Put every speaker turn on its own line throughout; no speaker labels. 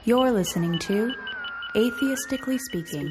You're listening to Atheistically Speaking.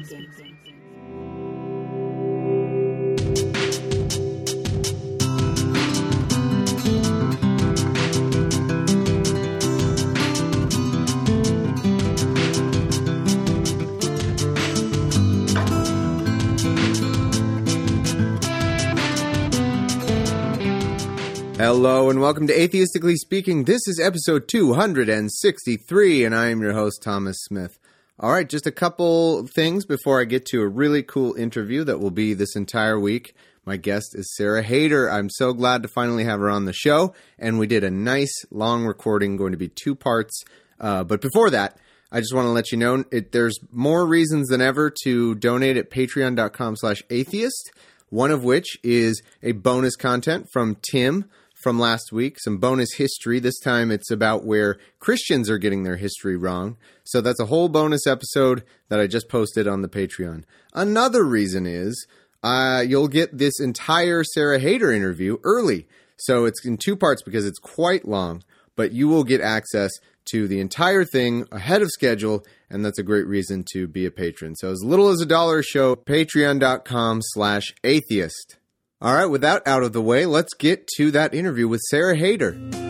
Hello and welcome to Atheistically Speaking. This is episode 263 and I am your host, Thomas Smith. All right, just a couple things before I get to a really cool interview that will be this entire week. My guest is Sarah Haider. I'm so glad to finally have her on the show, and we did a nice long recording, going to be 2 parts. But before that, I just want to let you know there's more reasons than ever to donate at patreon.com/atheist, one of which is a bonus content from Tim from last week, some bonus history. This time it's about where Christians are getting their history wrong. So that's a whole bonus episode that I just posted on the Patreon. Another reason is you'll get this entire Sarah Haider interview early. So it's in 2 parts because it's quite long, but you will get access to the entire thing ahead of schedule, and that's a great reason to be a patron. So as little as $1 a show, patreon.com/atheist. All right, with that out of the way, let's get to that interview with Sarah Haider.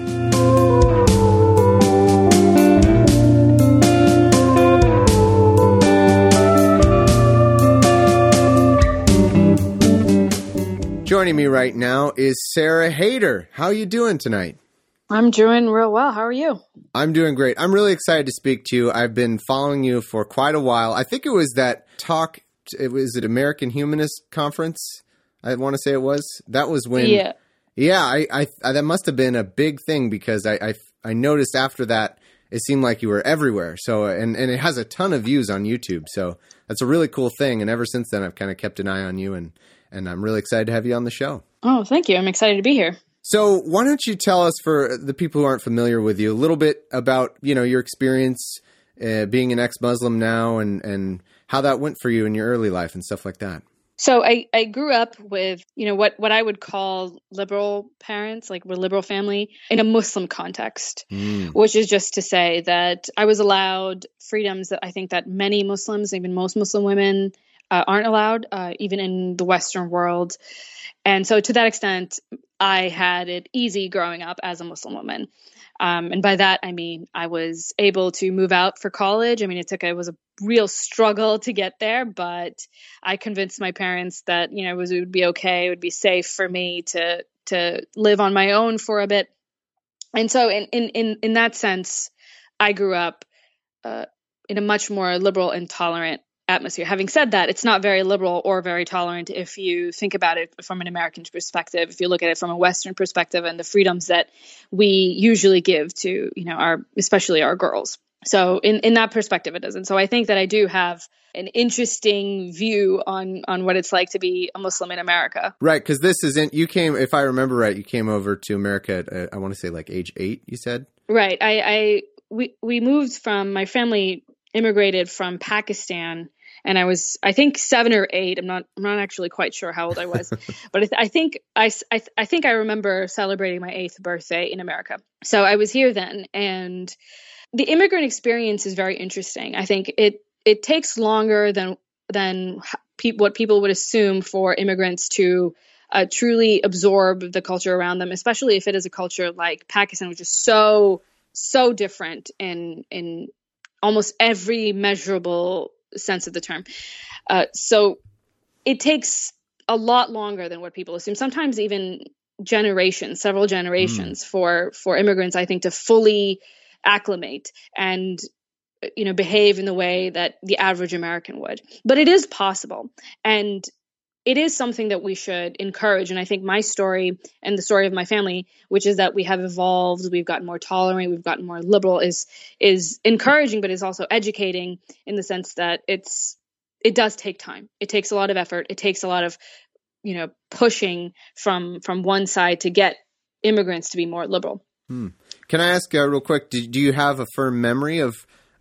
Joining me right now is Sarah Haider. How are you doing tonight?
I'm doing real well. How are you?
I'm doing great. I'm really excited to speak to you. I've been following you for quite a while. I think it was that talk, was it American Humanist Conference? I want to say it was. That was when. Yeah. I that must have been a big thing because I noticed after that it seemed like you were everywhere. So and it has a ton of views on YouTube. So that's a really cool thing. And ever since then, I've kind of kept an eye on you, and I'm really excited to have you on the show.
Oh, thank you. I'm excited to be here.
So why don't you tell us, for the people who aren't familiar with you, a little bit about your experience being an ex-Muslim now, and how that went for you in your early life and stuff like that.
So I grew up with, what I would call liberal parents, like we're a liberal family, in a Muslim context, which is just to say that I was allowed freedoms that I think that many Muslims, even most Muslim women, aren't allowed, even in the Western world. And so to that extent, I had it easy growing up as a Muslim woman. And by that, I mean, I was able to move out for college. I mean, it was a real struggle to get there, but I convinced my parents that, it would be okay. It would be safe for me to live on my own for a bit. And so in that sense, I grew up in a much more liberal and tolerant atmosphere. Having said that, it's not very liberal or very tolerant if you think about it from an American perspective, if you look at it from a Western perspective and the freedoms that we usually give to, especially our girls. So in that perspective, it doesn't. So I think that I do have an interesting view on what it's like to be a Muslim in America.
Right, because you came, if I remember right, you came over to America at, I want to say like age 8, you said?
Right. We moved my family immigrated from Pakistan. And I was, I think, 7 or 8. I'm not actually quite sure how old I was, but I think I remember celebrating my 8th birthday in America. So I was here then, and the immigrant experience is very interesting. I think it takes longer than what people would assume for immigrants to truly absorb the culture around them, especially if it is a culture like Pakistan, which is so different in almost every measurable sense of the term. So it takes a lot longer than what people assume. Sometimes even several generations for immigrants, I think, to fully acclimate and, behave in the way that the average American would. But it is possible. And it is something that we should encourage. And I think my story and the story of my family, which is that we have evolved, we've gotten more tolerant, we've gotten more liberal, is encouraging, but is also educating in the sense that it does take time. It takes a lot of effort. It takes a lot of, pushing from one side to get immigrants to be more liberal.
Can I ask real quick, do you have a firm memory of,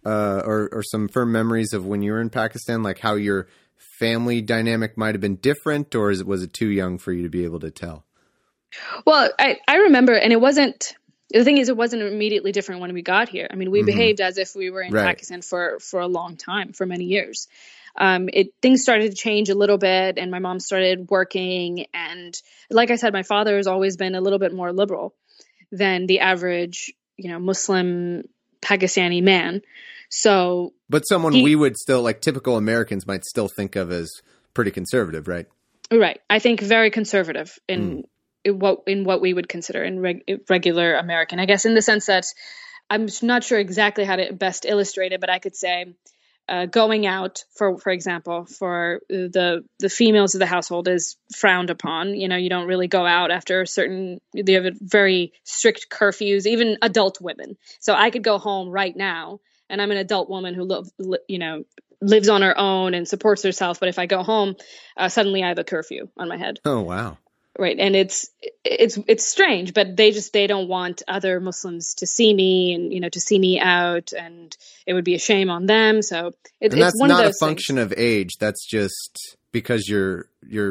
or some firm memories of when you were in Pakistan, like how your family dynamic might have been different, or was it too young for you to be able to tell?
Well, I remember, and it wasn't the thing is, it wasn't immediately different when we got here. I mean, we behaved as if we were in
Right.
Pakistan for a long time, for many years. Things started to change a little bit, and my mom started working. And like I said, my father has always been a little bit more liberal than the average, Muslim Pakistani man. So,
but someone we would still, like typical Americans might still think of as pretty conservative, right?
Right. I think very conservative in what we would consider regular American, I guess, in the sense that I'm not sure exactly how to best illustrate it, but I could say going out, for example, for the females of the household is frowned upon. You don't really go out after they have very strict curfews, even adult women. So I could go home right now, and I'm an adult woman who lives on her own and supports herself. But if I go home, suddenly I have a curfew on my head.
Oh, wow.
Right. And it's strange, but they don't want other Muslims to see me and, to see me out, and it would be a shame on them. So
it's
one
not
of those
a function
things.
of age. That's just because you're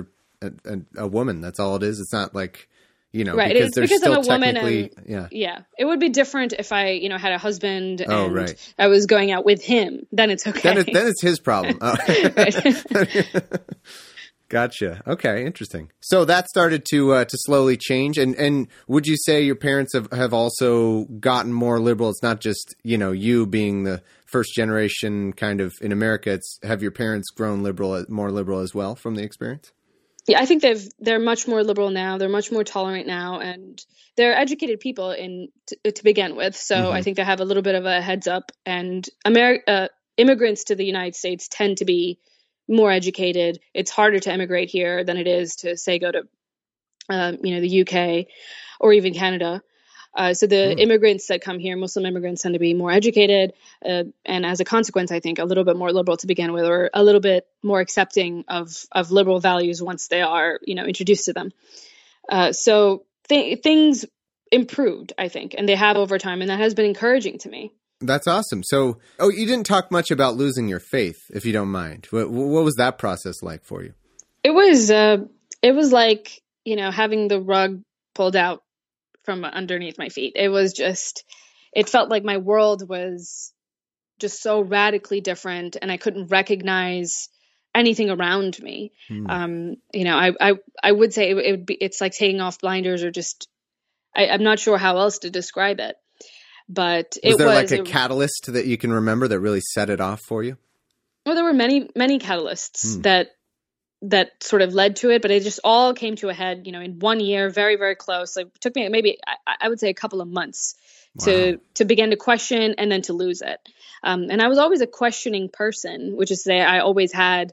a woman. That's all it is. It's not like,
right.
because
It's
there's
because
still
I'm a woman,
technically,
and yeah, it would be different if I, had a husband and
Oh, right.
I was going out with him. Then it's okay.
Then it's his problem. Oh.
Right.
Gotcha. Okay, interesting. So that started to slowly change, and would you say your parents have also gotten more liberal? It's not just you being the first generation kind of in America. Have your parents grown more liberal as well from the experience?
Yeah, I think they're much more liberal now. They're much more tolerant now, and they're educated people to begin with. So I think they have a little bit of a heads up. And immigrants to the United States tend to be more educated. It's harder to immigrate here than it is to, say, go to the UK or even Canada. So the immigrants that come here, Muslim immigrants, tend to be more educated, and as a consequence, I think a little bit more liberal to begin with, or a little bit more accepting of liberal values once they are, introduced to them. So things improved, I think, and they have over time, and that has been encouraging to me.
That's awesome. So, you didn't talk much about losing your faith, if you don't mind. What was that process like for you?
It was like, having the rug pulled out from underneath my feet. It felt like my world was just so radically different, and I couldn't recognize anything around me. I would say it's like taking off blinders, or just, I'm not sure how else to describe it. But
was there like a catalyst that you can remember that really set it off for you?
Well, there were many catalysts that sort of led to it, but it just all came to a head, in 1 year, very, very close. Like, it took me maybe, I would say, a couple of months to begin to question and then to lose it. And I was always a questioning person, which is to say I always tried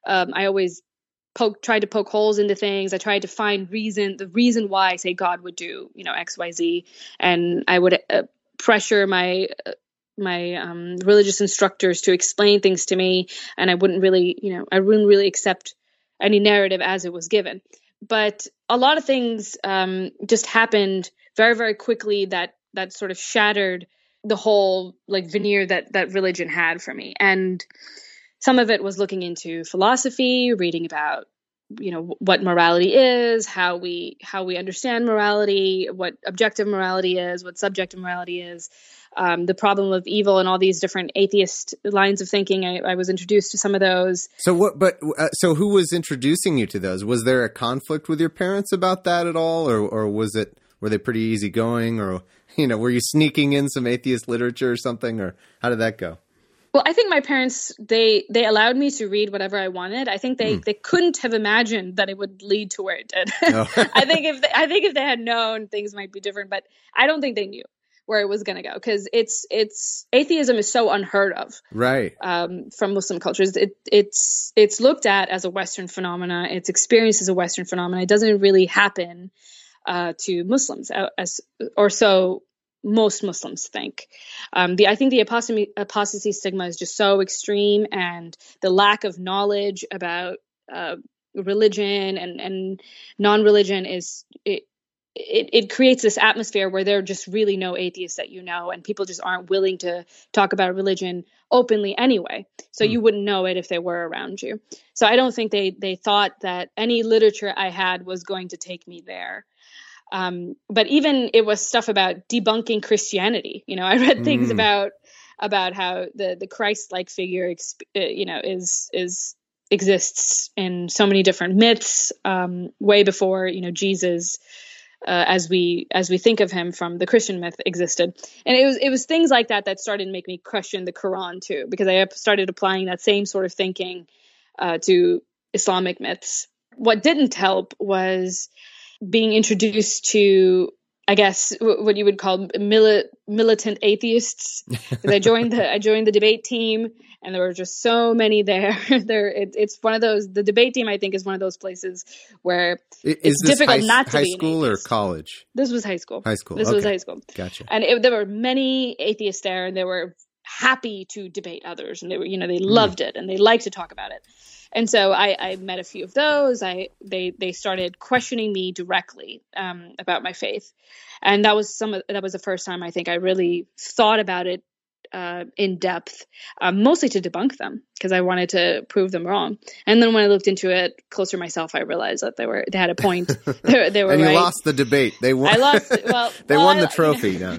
to poke holes into things. I tried to find the reason why, say, God would do, X, Y, Z. And I would pressure my religious instructors to explain things to me, and I wouldn't really accept any narrative as it was given. But a lot of things just happened very, very quickly that sort of shattered the whole veneer that religion had for me. And some of it was looking into philosophy, reading about what morality is, how we understand morality, what objective morality is, what subjective morality is, the problem of evil, and all these different atheist lines of thinking. I was introduced to some of those.
So who was introducing you to those? Was there a conflict with your parents about that at all, or were they pretty easygoing, or were you sneaking in some atheist literature or something, or how did that go?
Well, I think my parents, they allowed me to read whatever I wanted. I think they couldn't have imagined that it would lead to where it did. Oh. I think if they had known, things might be different, but I don't think they knew where it was going to go, because atheism is so unheard of,
right?
From Muslim cultures. It's looked at as a Western phenomena. It's experienced as a Western phenomena. It doesn't really happen to Muslims, or so most Muslims think. I think the apostasy stigma is just so extreme, and the lack of knowledge about religion and non-religion it creates this atmosphere where there are just really no atheists that and people just aren't willing to talk about religion openly anyway. So you wouldn't know it if they were around you. So I don't think they thought that any literature I had was going to take me there. But even it was stuff about debunking Christianity. I read things about how the Christ-like figure, exists in so many different myths, way before, Jesus, as we think of him from the Christian myth, existed. And it was things like that started to make me question the Quran too, because I started applying that same sort of thinking to Islamic myths. What didn't help was being introduced to, I guess, what you would call militant atheists. I joined the debate team, and there were just so many there. It's one of those. The debate team, I think, is one of those places where it's difficult not to be
high school or college.
This was high school.
High school.
This was high school.
Gotcha.
And there were many atheists there, and they were happy to debate others, and they loved it, and they liked to talk about it. And so I met a few of those. They started questioning me directly about my faith, and that was the first time I think I really thought about it in depth, mostly to debunk them, because I wanted to prove them wrong. And then when I looked into it closer myself, I realized that they had a point. They were
and you
right.
lost the debate. They won.
I lost. Well,
they won the trophy. No.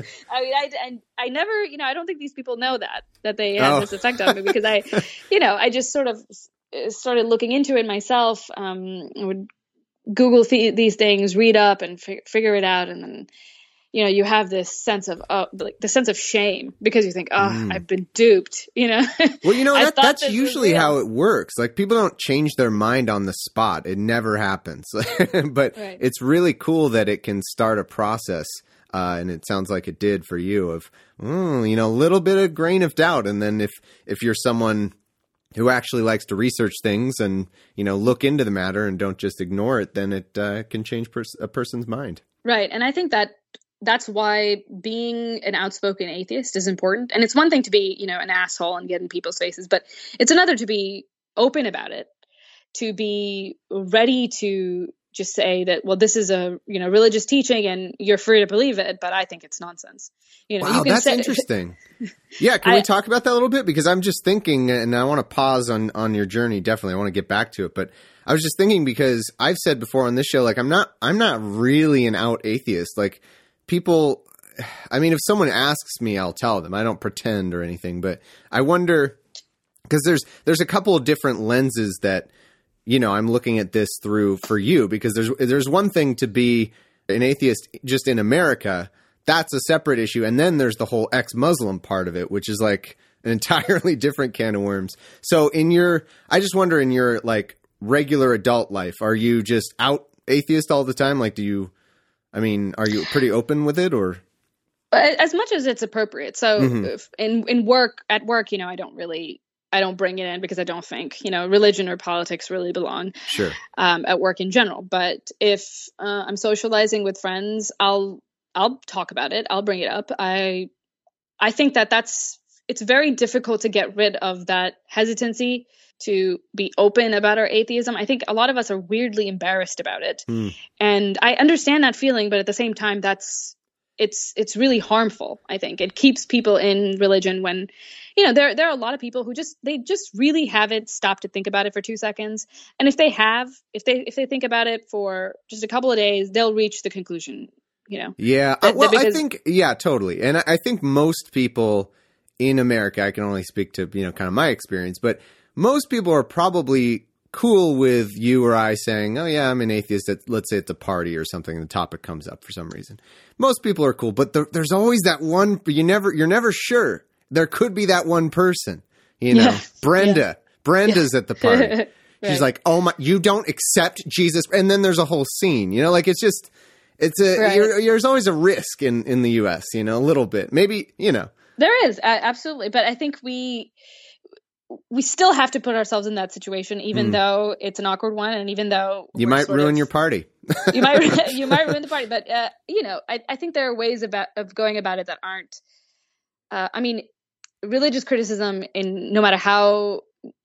I never. I don't think these people know that they have this effect on me, because I just sort of started looking into it myself. I would Google these things, read up, and figure it out, and then you have this sense of the sense of shame, because you think, I've been duped.
Well, that's usually how it works. Like, people don't change their mind on the spot. It never happens. But right. It's really cool that it can start a process. And it sounds like it did for you of, a little bit of grain of doubt. And then if you're someone who actually likes to research things and, look into the matter and don't just ignore it, then it can change a person's mind.
Right. And I think that's why being an outspoken atheist is important. And it's one thing to be, an asshole and get in people's faces, but it's another to be open about it, to be ready to just say that, well, this is a, religious teaching and you're free to believe it, but I think it's nonsense.
Wow, that's interesting. Yeah. Can we talk about that a little bit? Because I'm just thinking, and I want to pause on your journey. Definitely. I want to get back to it, but I was just thinking, because I've said before on this show, like, I'm not really an out atheist. Like, people, if someone asks me, I'll tell them. I don't pretend or anything, but I wonder, because there's a couple of different lenses that, I'm looking at this through for you, because there's one thing to be an atheist just in America. That's a separate issue. And then there's the whole ex-Muslim part of it, which is like an entirely different can of worms. So I just wonder, in your like regular adult life, are you just out atheist all the time? Like, are you pretty open with it, or?
As much as it's appropriate. So if at work, I don't bring it in, because I don't think, religion or politics really belong at work in general. But if I'm socializing with friends, I'll talk about it. I'll bring it up. I think it's very difficult to get rid of that hesitancy to be open about our atheism. I think a lot of us are weirdly embarrassed about it. And I understand that feeling, but at the same time, it's really harmful. I think it keeps people in religion when, there are a lot of people who just really haven't stopped to think about it for 2 seconds. And if they think about it for just a couple of days, they'll reach the conclusion,
Yeah. I think, yeah, totally. And I think most people in America, I can only speak to, kind of my experience, but most people are probably cool with you or I saying, oh yeah, I'm an atheist. Let's say it's a party or something, and the topic comes up for some reason. Most people are cool, but there's always that one, you're never sure. There could be that one person, Brenda. Yeah. Brenda's at the party. Right. She's like, oh my, you don't accept Jesus. And then there's a whole scene, like, it's just, there's always a risk in the US, a little bit, maybe,
There is, absolutely. But I think we still have to put ourselves in that situation, even though it's an awkward one, and even though
you might ruin your party.
you might ruin the party. But I think there are ways of going about it that aren't. Religious criticism, in no matter how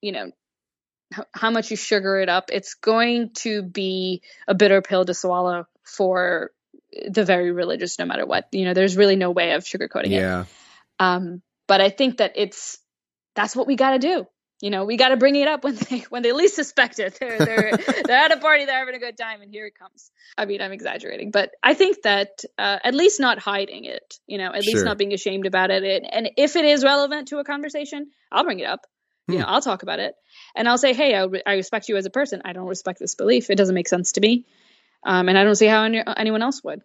much you sugar it up, it's going to be a bitter pill to swallow for the very religious, no matter what. There's really no way of sugarcoating it.
Yeah.
But I think that that's what we got to do. we got to bring it up when they least suspect it. They're at a party, they're having a good time, and here it comes. I mean, I'm exaggerating, but I think that at least not hiding it, at least not being ashamed about it. And if it is relevant to a conversation, I'll bring it up. I'll talk about it, and I'll say, hey, I respect you as a person. I don't respect this belief. It doesn't make sense to me, and I don't see how anyone else would.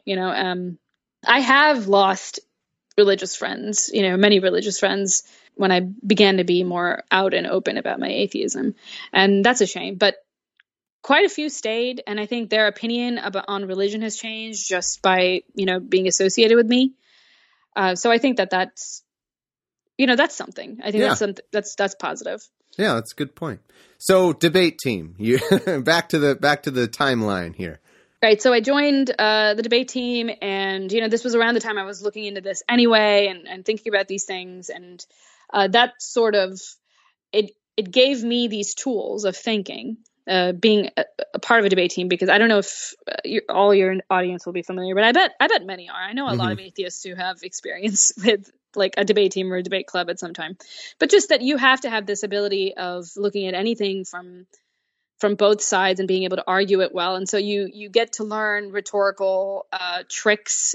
I have lost religious friends, many religious friends, when I began to be more out and open about my atheism. And that's a shame. But quite a few stayed. And I think their opinion on religion has changed just by, being associated with me. So I think that's something. I think that's something that's positive.
Yeah, that's a good point. So debate team, you back to the timeline here.
Right. So I joined the debate team, and, this was around the time I was looking into this anyway and thinking about these things. And that sort of, it gave me these tools of thinking, being a part of a debate team, because I don't know if all your audience will be familiar, but I bet many are. I know a lot of atheists who have experience with like a debate team or a debate club at some time, but just that you have to have this ability of looking at anything from both sides and being able to argue it well. And so you get to learn rhetorical tricks,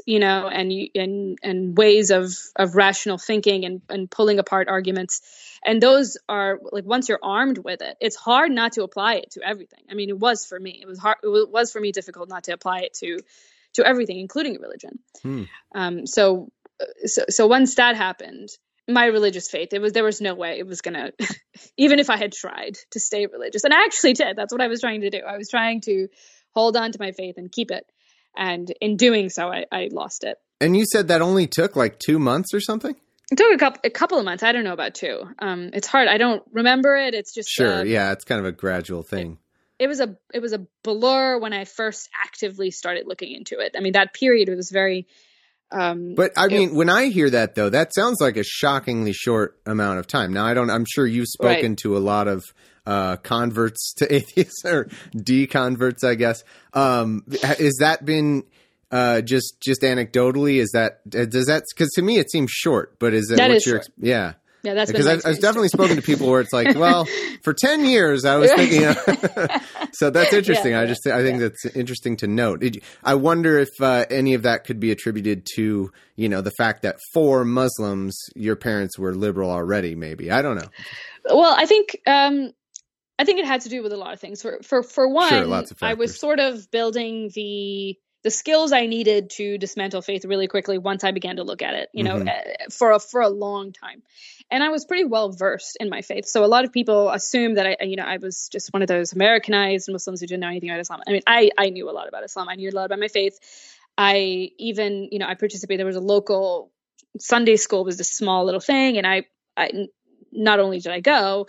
and ways of rational thinking and pulling apart arguments. And those are like, once you're armed with it, it's hard not to apply it to everything. I mean, it was for me. It was hard. It was for me difficult not to apply it to everything, including religion. So once that happened, my religious faith, there was no way it was gonna, even if I had tried to stay religious, and I actually did. That's what I was trying to do. I was trying to hold on to my faith and keep it, and in doing so, I lost it. And
you said that only took like 2 months or something?
It took a couple of months. I don't know about 2. It's hard. I don't remember it. It's just
sure. Yeah, it's kind of a gradual thing.
It was a blur when I first actively started looking into it. I mean, that period was very.
But I mean, when I hear that though, that sounds like a shockingly short amount of time. Now, I'm sure you've spoken to a lot of converts to atheists or deconverts, I guess. Has that been just anecdotally? Because to me it seems short, but is
that what's your
short. Yeah.
Yeah, that's
because I've definitely spoken to people where it's like, well, for 10 years I was thinking. So that's interesting. Yeah, I think that's interesting to note. I wonder if any of that could be attributed to the fact that for Muslims your parents were liberal already. Maybe, I don't know.
Well, I think it had to do with a lot of things. For one,
sure, lots of factors.
I was sort of building the skills I needed to dismantle faith really quickly once I began to look at it, for a long time. And I was pretty well versed in my faith. So a lot of people assume that I was just one of those Americanized Muslims who didn't know anything about Islam. I mean, I knew a lot about Islam. I knew a lot about my faith. I even, I participated. There was a local Sunday school, was this small little thing. And I not only did I go,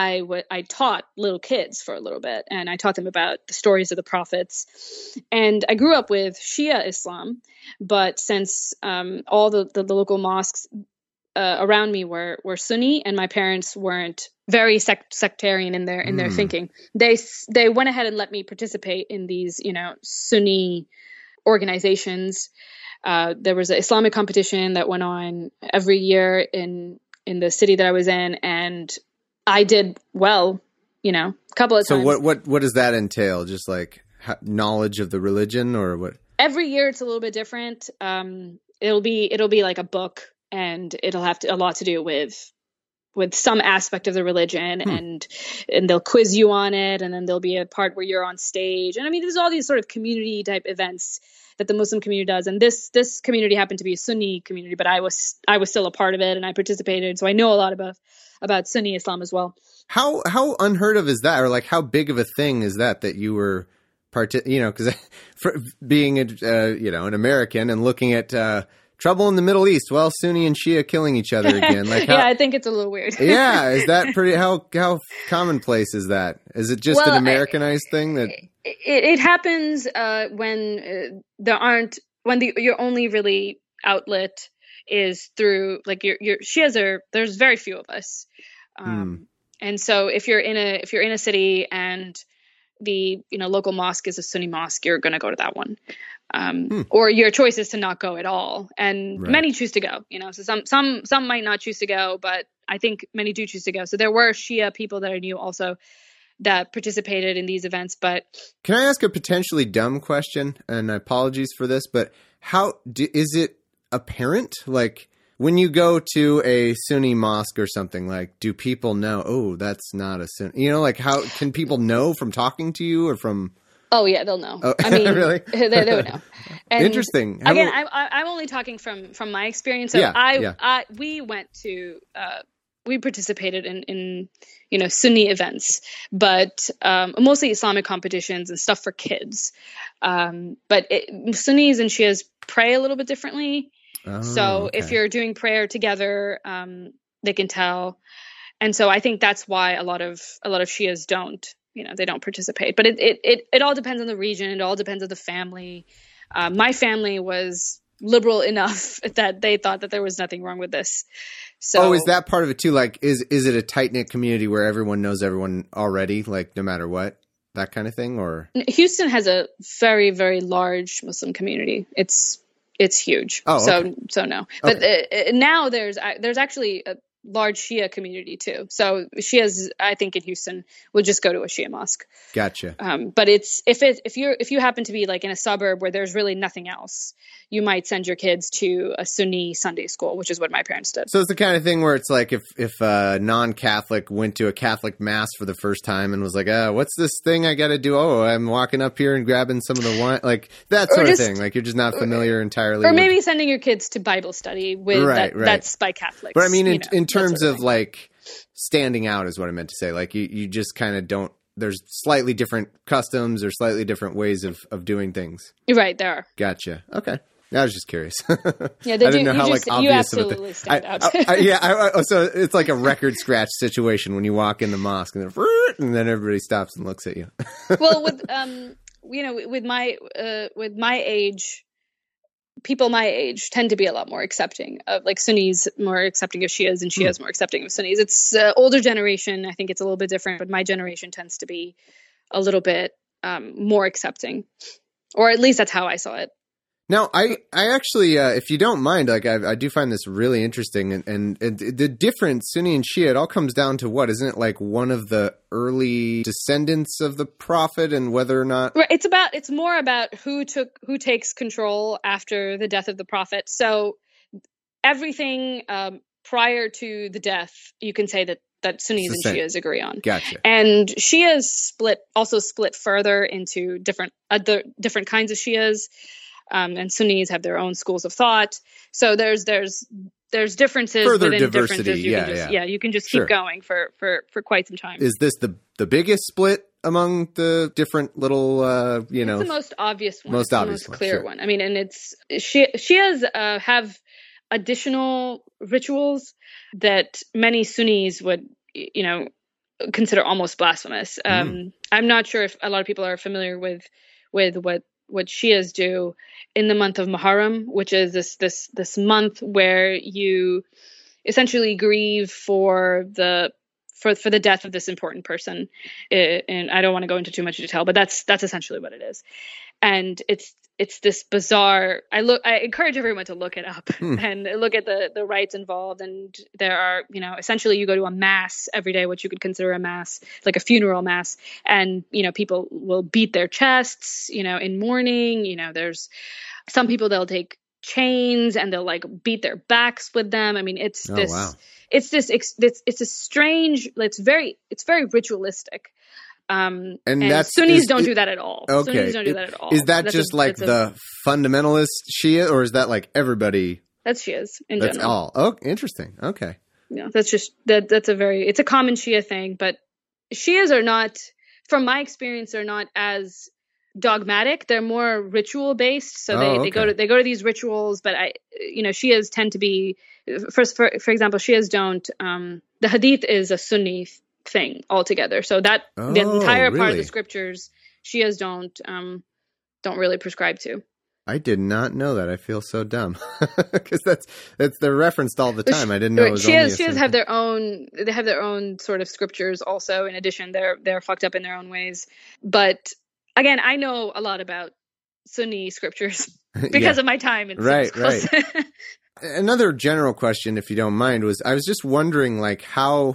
I taught little kids for a little bit, and I taught them about the stories of the prophets. And I grew up with Shia Islam, but since all the local mosques around me were Sunni, and my parents weren't very sectarian in their thinking, they went ahead and let me participate in these Sunni organizations. There was an Islamic competition that went on every year in the city that I was in, and I did well, a couple of times.
So what does that entail? Just like knowledge of the religion, or what?
Every year it's a little bit different. It'll be like a book, and it'll have a lot to do with some aspect of the religion, and they'll quiz you on it, and then there'll be a part where you're on stage. And I mean, there's all these sort of community type events that the Muslim community does. And this community happened to be a Sunni community, but I was still a part of it, and I participated. So I know a lot about Sunni Islam as well.
How unheard of is that? Or like, how big of a thing is that you were because for being an American and looking at trouble in the Middle East, well, Sunni and Shia killing each other again. Like,
yeah, I think it's a little weird.
Yeah, is that pretty? How commonplace is that? Is it just an Americanized thing that
it happens when your only really outlet is through, like, your Shias there's very few of us, and so if you're in a city and the local mosque is a Sunni mosque, you're going to go to that one. Or your choice is to not go at all. And many choose to go, so some might not choose to go, but I think many do choose to go. So there were Shia people that I knew also that participated in these events. But
can I ask a potentially dumb question? And apologies for this, but is it apparent? Like when you go to a Sunni mosque or something, like, do people know, oh, that's not a Sunni, like how can people know from talking to you or from...
Oh yeah, they'll know.
Oh,
I mean,
really?
they would know. And
interesting.
Again, I'm only talking from my experience. So we went to we participated in Sunni events, but mostly Islamic competitions and stuff for kids. But Sunnis and Shias pray a little bit differently. So if you're doing prayer together, they can tell. And so I think that's why a lot of Shias don't. They don't participate, but it all depends on the region. It all depends on the family. My family was liberal enough that they thought that there was nothing wrong with this. So,
is that part of it too? Like, is it a tight knit community where everyone knows everyone already, like no matter what, that kind of thing? Or
Houston has a very, very large Muslim community. It's huge. So no, but now there's actually a large Shia community too. So Shias, I think in Houston, will just go to a Shia mosque.
Gotcha.
But if you happen to be like in a suburb where there's really nothing else, you might send your kids to a Sunni Sunday school, which is what my parents did.
So it's the kind of thing where it's like if a non-Catholic went to a Catholic mass for the first time and was like, what's this thing I got to do? Oh, I'm walking up here and grabbing some of the wine, like that sort of thing. Like you're just not familiar entirely.
Or maybe sending your kids to Bible study with that's by Catholics.
But I mean, in terms of like standing out is what I meant to say. Like you just kind of don't. There's slightly different customs or slightly different ways of doing things.
Right, there are.
Gotcha. Okay. I was just curious.
Yeah,
I didn't know how obvious
you absolutely stand out.
So it's like a record scratch situation when you walk in the mosque and then everybody stops and looks at you.
Well, with my age, people my age tend to be a lot more accepting of, like, Sunnis more accepting of Shias and Shias more accepting of Sunnis. It's older generation. I think it's a little bit different, but my generation tends to be a little bit more accepting, or at least that's how I saw it.
Now, I actually, if you don't mind, like I do find this really interesting, and the difference, Sunni and Shia, it all comes down to what? Isn't it like one of the early descendants of the Prophet, and whether or not?
Right. It's more about who takes control after the death of the Prophet. So everything prior to the death, you can say that Sunnis and Shias agree on.
Gotcha.
And Shias split further into different kinds of Shias. And Sunnis have their own schools of thought. So there's differences
further
within
diversity.
Differences. You can just keep going for quite some time.
Is this the biggest split among the different little
It's the most obvious one.
Most obvious,
the most clear one. I mean, and it's Shias have additional rituals that many Sunnis would consider almost blasphemous. I'm not sure if a lot of people are familiar with what Shias do in the month of Muharram, which is this month where you essentially grieve for the death of this important person. And I don't want to go into too much detail, but that's essentially what it is. And it's this bizarre. I encourage everyone to look it up and look at the rites involved. And there are, essentially you go to a mass every day, what you could consider a mass, like a funeral mass. And, people will beat their chests, in mourning. There's some people, they'll take chains and they'll like beat their backs with them. I mean, it's a strange, it's very ritualistic. And Sunnis don't do that at all.
Okay.
Sunnis don't do that at all.
Is that the fundamentalist Shia, or is that like everybody?
That's Shias in general.
That's all. Oh, interesting. Okay.
Yeah, that's just that's it's a common Shia thing, but Shias are not, from my experience, they're not as dogmatic. They're more ritual based. So they go to these rituals, but Shias tend to be, for example, Shias don't, the Hadith is a Sunni thing altogether. So that the entire part of the scriptures, Shias don't really prescribe to.
I did not know that. I feel so dumb because that's they're referenced all the time. I didn't know it was
Shias have their own. They have their own sort of scriptures. Also, in addition, they're fucked up in their own ways. But again, I know a lot about Sunni scriptures because of my time in
right. Another general question, if you don't mind, was I was just wondering, like, how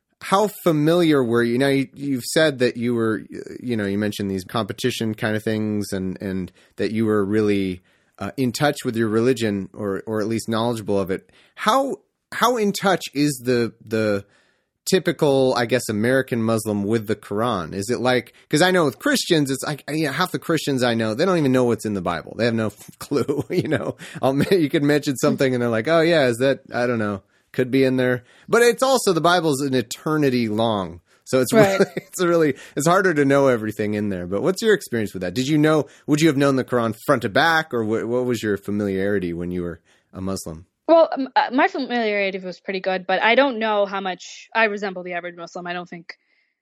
familiar were you? Now, you've said that you were, you mentioned these competition kind of things and that you were really in touch with your religion or at least knowledgeable of it. How in touch is the typical, I guess, American Muslim with the Quran? Is it like, because I know with Christians, it's like, half the Christians I know, they don't even know what's in the Bible. They have no clue, you could mention something and they're like, oh yeah, is that, I don't know. Could be in there, but it's also, the Bible's an eternity long. So it's
right.
It's harder to know everything in there. But what's your experience with that? Would you have known the Quran front to back, or what was your familiarity when you were a Muslim?
Well, my familiarity was pretty good, but I don't know how much I resemble the average Muslim. I don't think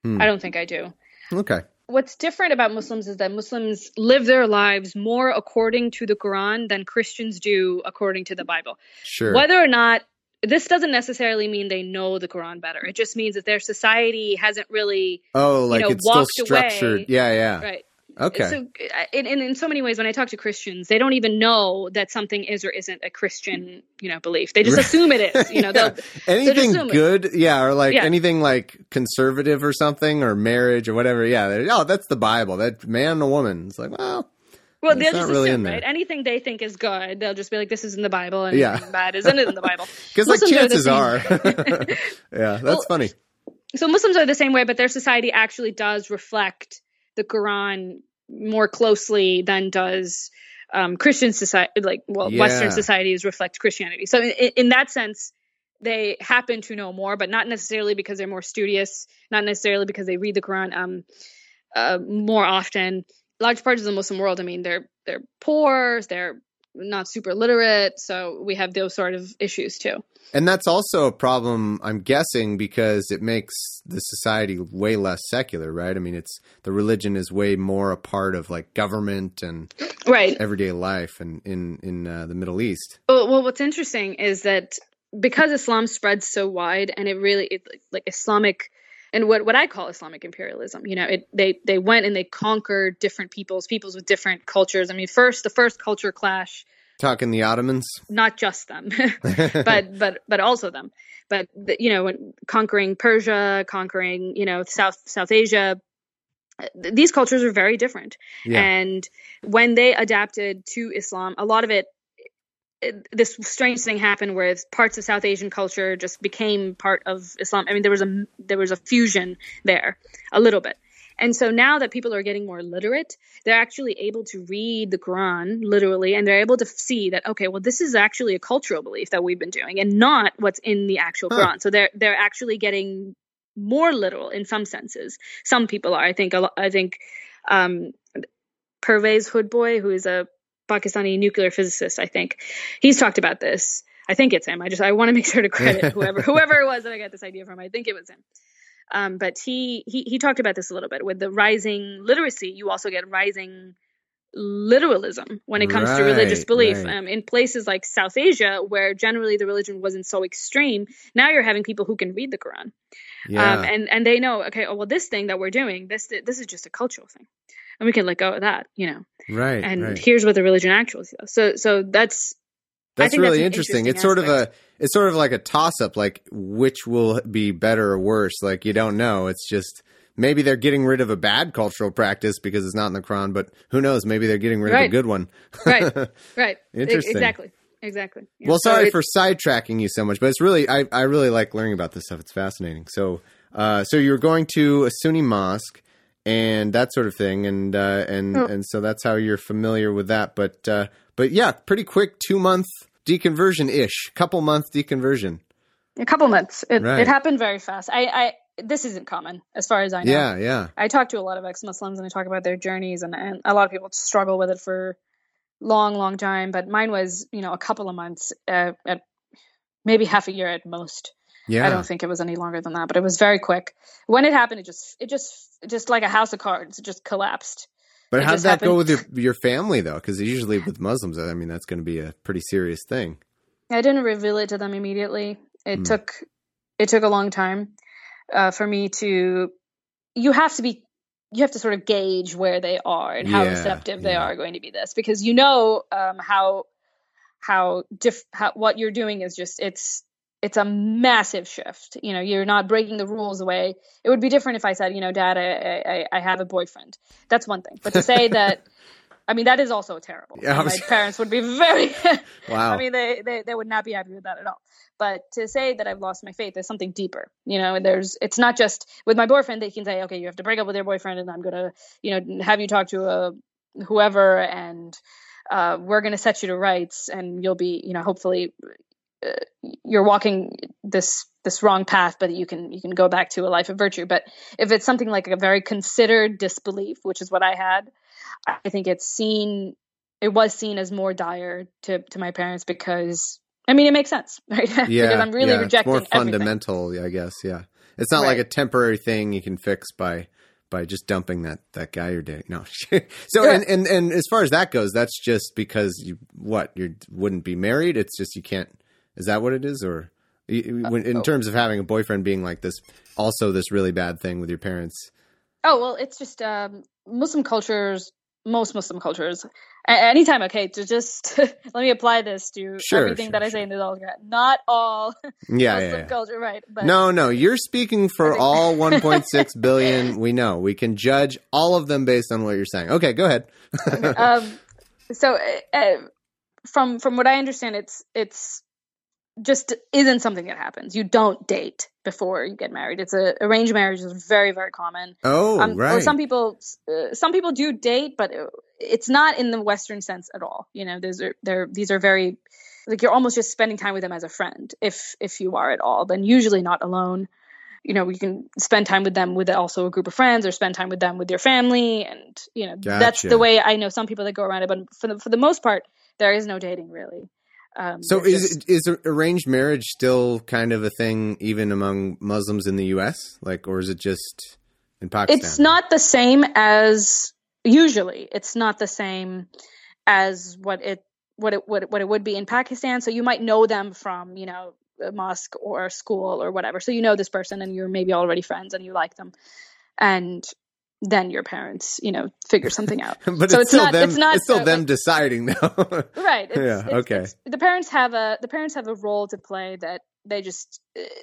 I do.
Okay.
What's different about Muslims is that Muslims live their lives more according to the Quran than Christians do according to the Bible.
Sure.
Whether or not, this doesn't necessarily mean they know the Quran better. It just means that their society hasn't really,
it's
walked
still structured.
away.
Yeah.
Right.
Okay.
So, in so many ways, when I talk to Christians, they don't even know that something is or isn't a Christian, belief. They just assume it is.
Anything good, or anything like conservative or something, or marriage or whatever. Yeah. That's the Bible. That man and a woman. It's like,
well, they'll just
really
assume, right? Anything they think is good, they'll just be like, this is in the Bible, and bad isn't in the Bible.
Because chances are. Yeah, that's funny.
So Muslims are the same way, but their society actually does reflect the Quran more closely than does Christian society, Western societies reflect Christianity. So in that sense, they happen to know more, but not necessarily because they're more studious, not necessarily because they read the Quran more often. Large parts of the Muslim world, they're poor, they're not super literate, so we have those sort of issues too.
And that's also a problem, I'm guessing, because it makes the society way less secular, right? It's the religion is way more a part of like government and everyday life and in the Middle East.
Well, what's interesting is that because Islam spreads so wide, and Islamic. And what I call Islamic imperialism, they went and they conquered different peoples with different cultures. The first culture clash.
Talking the Ottomans? Not
just them, but also them. But when conquering Persia, conquering South Asia, these cultures are very different. Yeah. And when they adapted to Islam, a lot of it. This strange thing happened where parts of South Asian culture just became part of Islam. There was a fusion there a little bit. And so now that people are getting more literate, they're actually able to read the Quran literally, and they're able to see that, okay, well, this is actually a cultural belief that we've been doing and not what's in the actual Quran. So they're actually getting more literal in some senses. Some people are. I think Pervez Hoodboy, who is a Pakistani nuclear physicist, I think he's talked about this. I think it's him. I want to make sure to credit whoever it was that I got this idea from. I think it was him. But he talked about this a little bit. With the rising literacy, you also get rising literalism when it comes to religious belief.
Right.
In places like South Asia, where generally the religion wasn't so extreme, now you're having people who can read the Quran.
Yeah.
And they know, okay, this thing that we're doing, this is just a cultural thing. And we can let go of that,
Right.
And here's what the religion actually does. So that's
really interesting. It's sort of like a toss up, like which will be better or worse. Like you don't know. It's just maybe they're getting rid of a bad cultural practice because it's not in the Quran, but who knows? Maybe they're getting rid of a good one.
Right.
Interesting.
Exactly. Yeah.
Well, sorry for sidetracking you so much, but it's really I really like learning about this stuff. It's fascinating. So you're going to a Sunni mosque and that sort of thing, and so that's how you're familiar with that. But yeah, pretty quick 2-month deconversion-ish, couple month deconversion.
A couple months. It happened very fast. This isn't common as far as I know.
Yeah.
I talk to a lot of ex-Muslims and I talk about their journeys, and a lot of people struggle with it for long time. But mine was, a couple of months, at maybe half a year at most.
Yeah.
I don't think it was any longer than that, but it was very quick. When it happened, it just like a house of cards, it just collapsed.
But
It
how did
just
that go
happened.
with your family though? Because usually with Muslims, I mean, that's going to be a pretty serious thing.
I didn't reveal it to them immediately. It
Mm.
took a long time for me to. You have to be. You have to sort of gauge where they are and how receptive they are going to be this, because how what you're doing is just it's a massive shift. You're not breaking the rules away. It would be different if I said, Dad, I have a boyfriend. That's one thing. But to say that, I mean, that is also terrible.
Yeah,
My parents would be very,
wow.
I mean, they would not be happy with that at all. But to say that I've lost my faith is something deeper. It's not just with my boyfriend. They can say, okay, you have to break up with your boyfriend and I'm going to, have you talk to whoever, and we're going to set you to rights, and you'll be, hopefully you're walking this wrong path, but you can go back to a life of virtue. But if it's something like a very considered disbelief, which is what I had, I think it was seen as more dire to my parents, because I mean, it makes sense, right?
Yeah,
because I'm really rejecting
it's more fundamental,
everything.
I guess. Yeah, it's not like a temporary thing you can fix by just dumping that guy you're dating. No. So
Yeah.
and as far as that goes, that's just because you wouldn't be married. It's just you can't. Is that what it is, or in terms of having a boyfriend being like this, also this really bad thing with your parents?
Oh, well, it's just Muslim cultures. Most Muslim cultures, anytime, okay, to just let me apply this to everything that I say in the Dalga. Not all Muslim culture, right? But
no, you're speaking for all 1.6 billion. We know we can judge all of them based on what you're saying. Okay, go ahead.
So from what I understand, it's just isn't something that happens. You don't date before you get married. Arranged marriage is very, very common.
Oh, right.
Or some people do date, but it's not in the Western sense at all. These are very, like, you're almost just spending time with them as a friend, if you are at all. Then usually not alone. You can spend time with them with also a group of friends, or spend time with them with your family, and
Gotcha.
That's the way I know some people that go around it. But for the most part, there is no dating really.
So is arranged marriage still kind of a thing even among Muslims in the U.S.? Or is it just in Pakistan?
It's not the same as usually. It's not the same as what it would be in Pakistan. So you might know them from a mosque or school or whatever. So this person and you're maybe already friends and you like them, and then your parents, figure something out.
But
so
it's still them
like,
deciding, though.
Right.
Okay.
The parents have a role to play that they just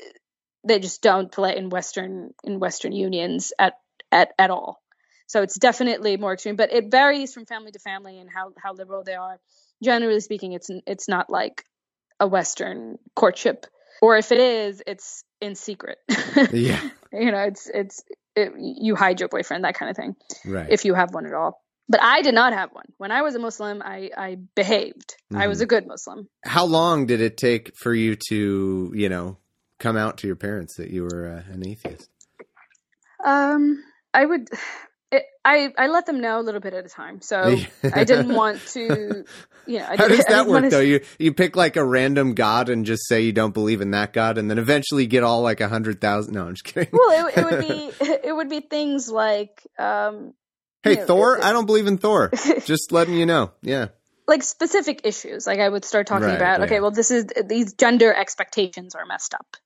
don't play in Western unions at all. So it's definitely more extreme, but it varies from family to family and how liberal they are. Generally speaking, it's not like a Western courtship, or if it is, it's in secret.
Yeah.
You hide your boyfriend, that kind of thing,
right?
If you have one at all. But I did not have one. When I was a Muslim, I behaved. Mm-hmm. I was a good Muslim.
How long did it take for you to, come out to your parents that you were an atheist?
I let them know a little bit at a time. So I didn't want to,
How does that work though? You pick like a random god and just say you don't believe in that god, and then eventually get all like 100,000. No, I'm just kidding.
Well, it would be things like,
hey, Thor, I don't believe in Thor. Just letting you know. Yeah.
Like specific issues. Like I would start talking about, okay, well, these gender expectations are messed up.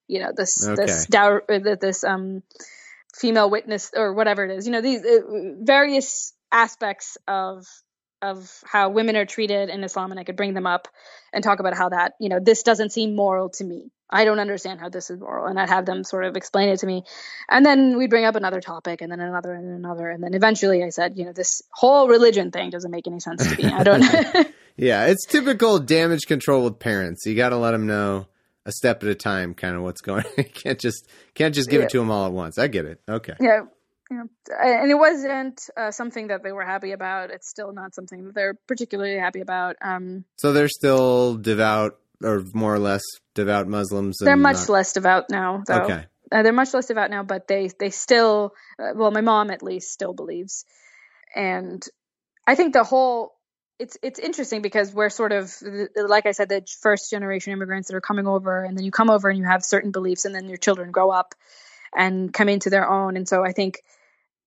This female witness or whatever it is, these various aspects of how women are treated in Islam, and I could bring them up and talk about how that, this doesn't seem moral to me. I don't understand how this is moral, and I'd have them sort of explain it to me. And then we'd bring up another topic, and then another, and another, and then eventually I said, this whole religion thing doesn't make any sense to me. I don't.
Yeah, it's typical damage control with parents. You got to let them know a step at a time, kind of what's going on. You can't just give it to them all at once. I get it. Okay.
Yeah. And it wasn't something that they were happy about. It's still not something that they're particularly happy about.
So they're still devout, or more or less devout Muslims.
They're much less devout now, though.
Okay.
They're much less devout now, but they still, my mom at least still believes. And I think it's interesting because we're sort of, like I said, the first generation immigrants that are coming over, and then you come over and you have certain beliefs, and then your children grow up and come into their own. And so I think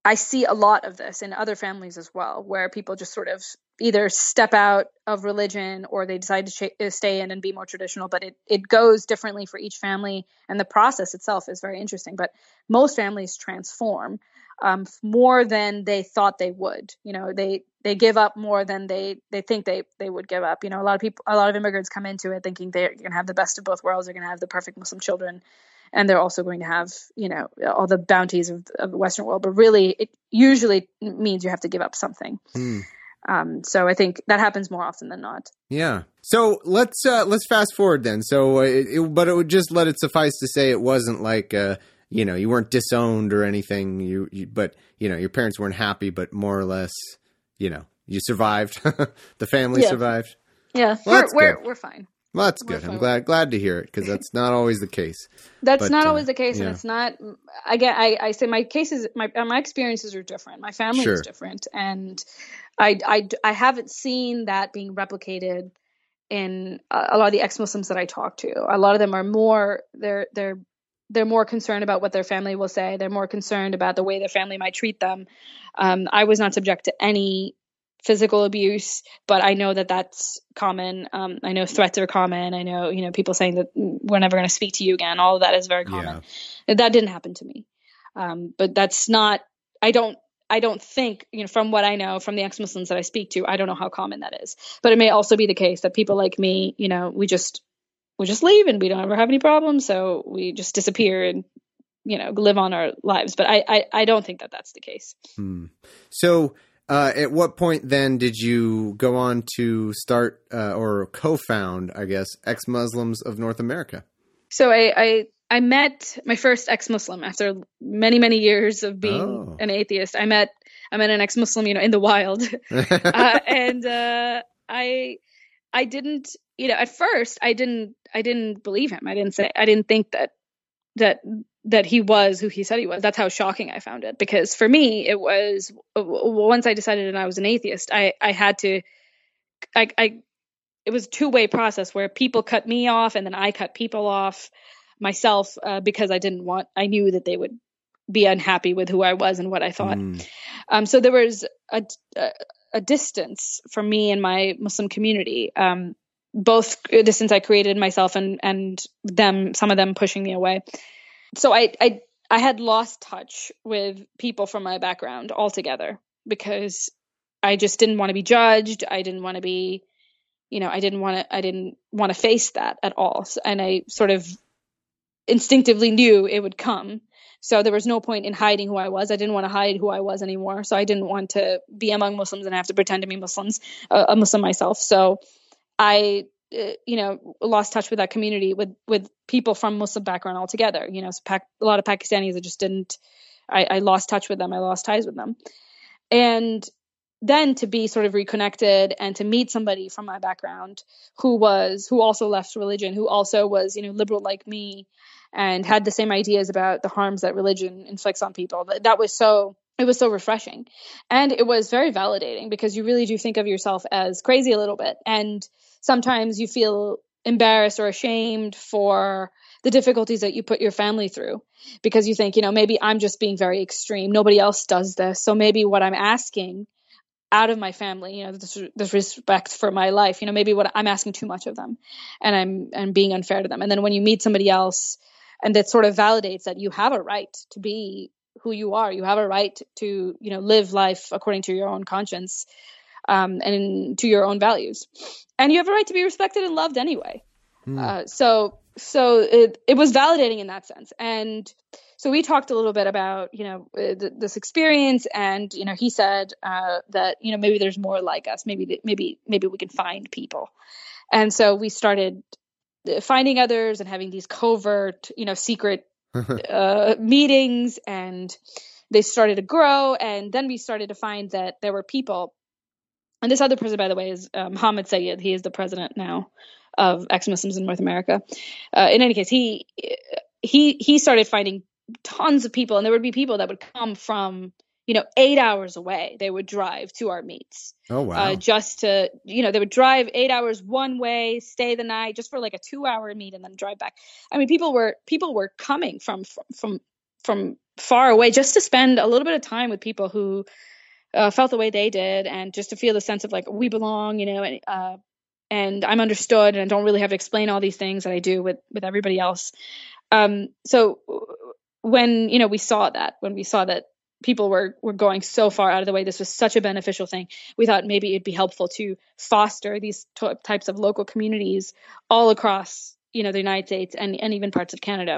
I see a lot of this in other families as well, where people just sort of either step out of religion or they decide to stay in and be more traditional, but it goes differently for each family. And the process itself is very interesting, but most families transform more than they thought they would. They give up more than they think they would give up. A lot of immigrants come into it thinking they're going to have the best of both worlds. They're going to have the perfect Muslim children, and they're also going to have, all the bounties of the Western world. But really, it usually means you have to give up something. So I think that happens more often than not.
Yeah. So let's fast forward then. So, but it would just let it suffice to say it wasn't like, you weren't disowned or anything. But your parents weren't happy, but more or less, you survived. The family survived.
Yeah,
well,
we're fine.
Well, that's good. I'm glad to hear it, because that's not always the case.
That's not always the case, and it's not. Again, I say my cases, my experiences are different. My family is different, and I haven't seen that being replicated in a lot of the ex-Muslims that I talk to. A lot of them are more they're more concerned about what their family will say. They're more concerned about the way their family might treat them. I was not subject to any physical abuse, but I know that that's common. I know threats are common. I know, people saying that we're never going to speak to you again. All of that is very common. Yeah. That didn't happen to me. But that's not, I don't think, from what I know from the ex-Muslims that I speak to, I don't know how common that is. But it may also be the case that people like me, we just leave and we don't ever have any problems. So we just disappear and, live on our lives. But I don't think that that's the case.
So, at what point then did you go on to start or co-found, I guess, Ex-Muslims of North America?
So I met my first ex-Muslim after many, many years of being an atheist. I met an ex-Muslim, in the wild, and I didn't, at first I didn't believe him. I didn't think that he was who he said he was. That's how shocking I found it. Because for me, it was, once I decided and I was an atheist, it was a two-way process where people cut me off and then I cut people off myself because I knew that they would be unhappy with who I was and what I thought. So there was a distance from me and my Muslim community, both a distance I created myself and them, some of them pushing me away. So I had lost touch with people from my background altogether because I just didn't want to be judged. I didn't want to be, I didn't want to face that at all. And I sort of instinctively knew it would come. So there was no point in hiding who I was. I didn't want to hide who I was anymore. So I didn't want to be among Muslims and have to pretend to be a Muslim myself. So I lost touch with that community, with people from Muslim background altogether. A lot of Pakistanis, I lost touch with them. I lost ties with them. And then to be sort of reconnected and to meet somebody from my background who also left religion, who also was, liberal like me and had the same ideas about the harms that religion inflicts on people. It was so refreshing. And it was very validating because you really do think of yourself as crazy a little bit. And sometimes you feel embarrassed or ashamed for the difficulties that you put your family through because you think, maybe I'm just being very extreme. Nobody else does this. So maybe what I'm asking out of my family, this respect for my life, maybe what I'm asking too much of them and I'm being unfair to them. And then when you meet somebody else and that sort of validates that you have a right to be who you are, you have a right to, live life according to your own conscience, and to your own values, and you have a right to be respected and loved anyway. So it was validating in that sense. And so we talked a little bit about, this experience, and, he said, that, maybe there's more like us, maybe we can find people. And so we started finding others and having these covert, secret, meetings, and they started to grow. And then we started to find that there were people. And this other person, by the way, is Hamid Sayed. He is the president now of Ex-Muslims in North America. In any case, he started finding tons of people, and there would be people that would come from 8 hours away. They would drive to our meets.
Oh wow!
Just to they would drive 8 hours one way, stay the night, just for like a 2-hour meet, and then drive back. I mean, people were coming from from far away just to spend a little bit of time with people who felt the way they did, and just to feel the sense of like we belong, and I'm understood, and I don't really have to explain all these things that I do with everybody else. So when we saw that people were going so far out of the way, this was such a beneficial thing. We thought maybe it'd be helpful to foster these types of local communities all across the United States and even parts of Canada.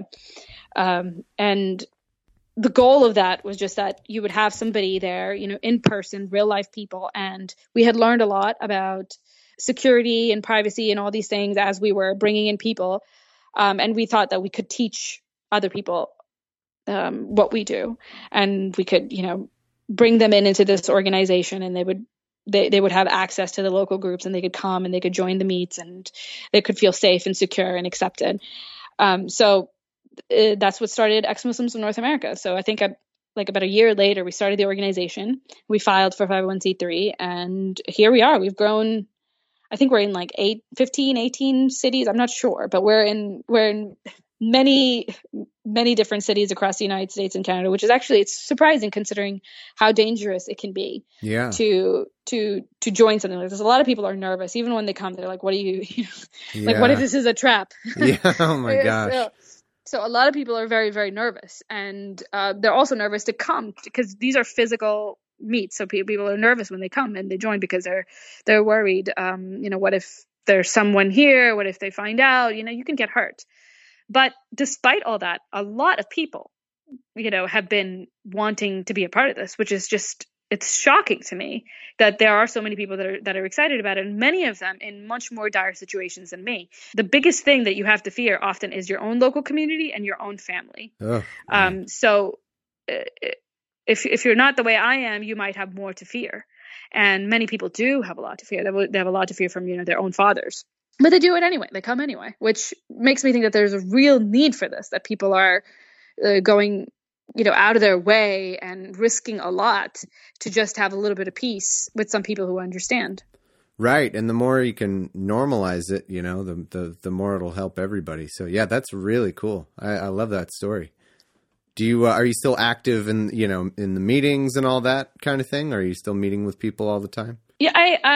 And the goal of that was just that you would have somebody there, in person, real life people. And we had learned a lot about security and privacy and all these things as we were bringing in people. And we thought that we could teach other people what we do, and we could, bring them into this organization, and they would have access to the local groups, and they could come and they could join the meets, and they could feel safe and secure and accepted. So that's what started Ex-Muslims of North America. So I think about a year later, we started the organization. We filed for 501c3, and here we are. We've grown. I think we're in like 18 cities. I'm not sure, but we're in many, many different cities across the United States and Canada, which is actually, it's surprising considering how dangerous it can be to join something like this. A lot of people are nervous. Even when they come, they're like, what do you, like, what if this is a trap?
Yeah. Oh my gosh.
So a lot of people are very, very nervous, and they're also nervous to come because these are physical meets. So people are nervous when they come and they join because they're worried. What if there's someone here? What if they find out? You can get hurt. But despite all that, a lot of people, have been wanting to be a part of this, which is just, it's shocking to me that there are so many people that are excited about it, and many of them in much more dire situations than me. The biggest thing that you have to fear often is your own local community and your own family. So if you're not the way I am, you might have more to fear. And many people do have a lot to fear. They have a lot to fear from, their own fathers. But they do it anyway. They come anyway, which makes me think that there's a real need for this, that people are going, out of their way and risking a lot to just have a little bit of peace with some people who understand.
Right. And the more you can normalize it, the more it'll help everybody. So yeah, that's really cool. I love that story. Do you, are you still active in the meetings and all that kind of thing? Are you still meeting with people all the time?
Yeah,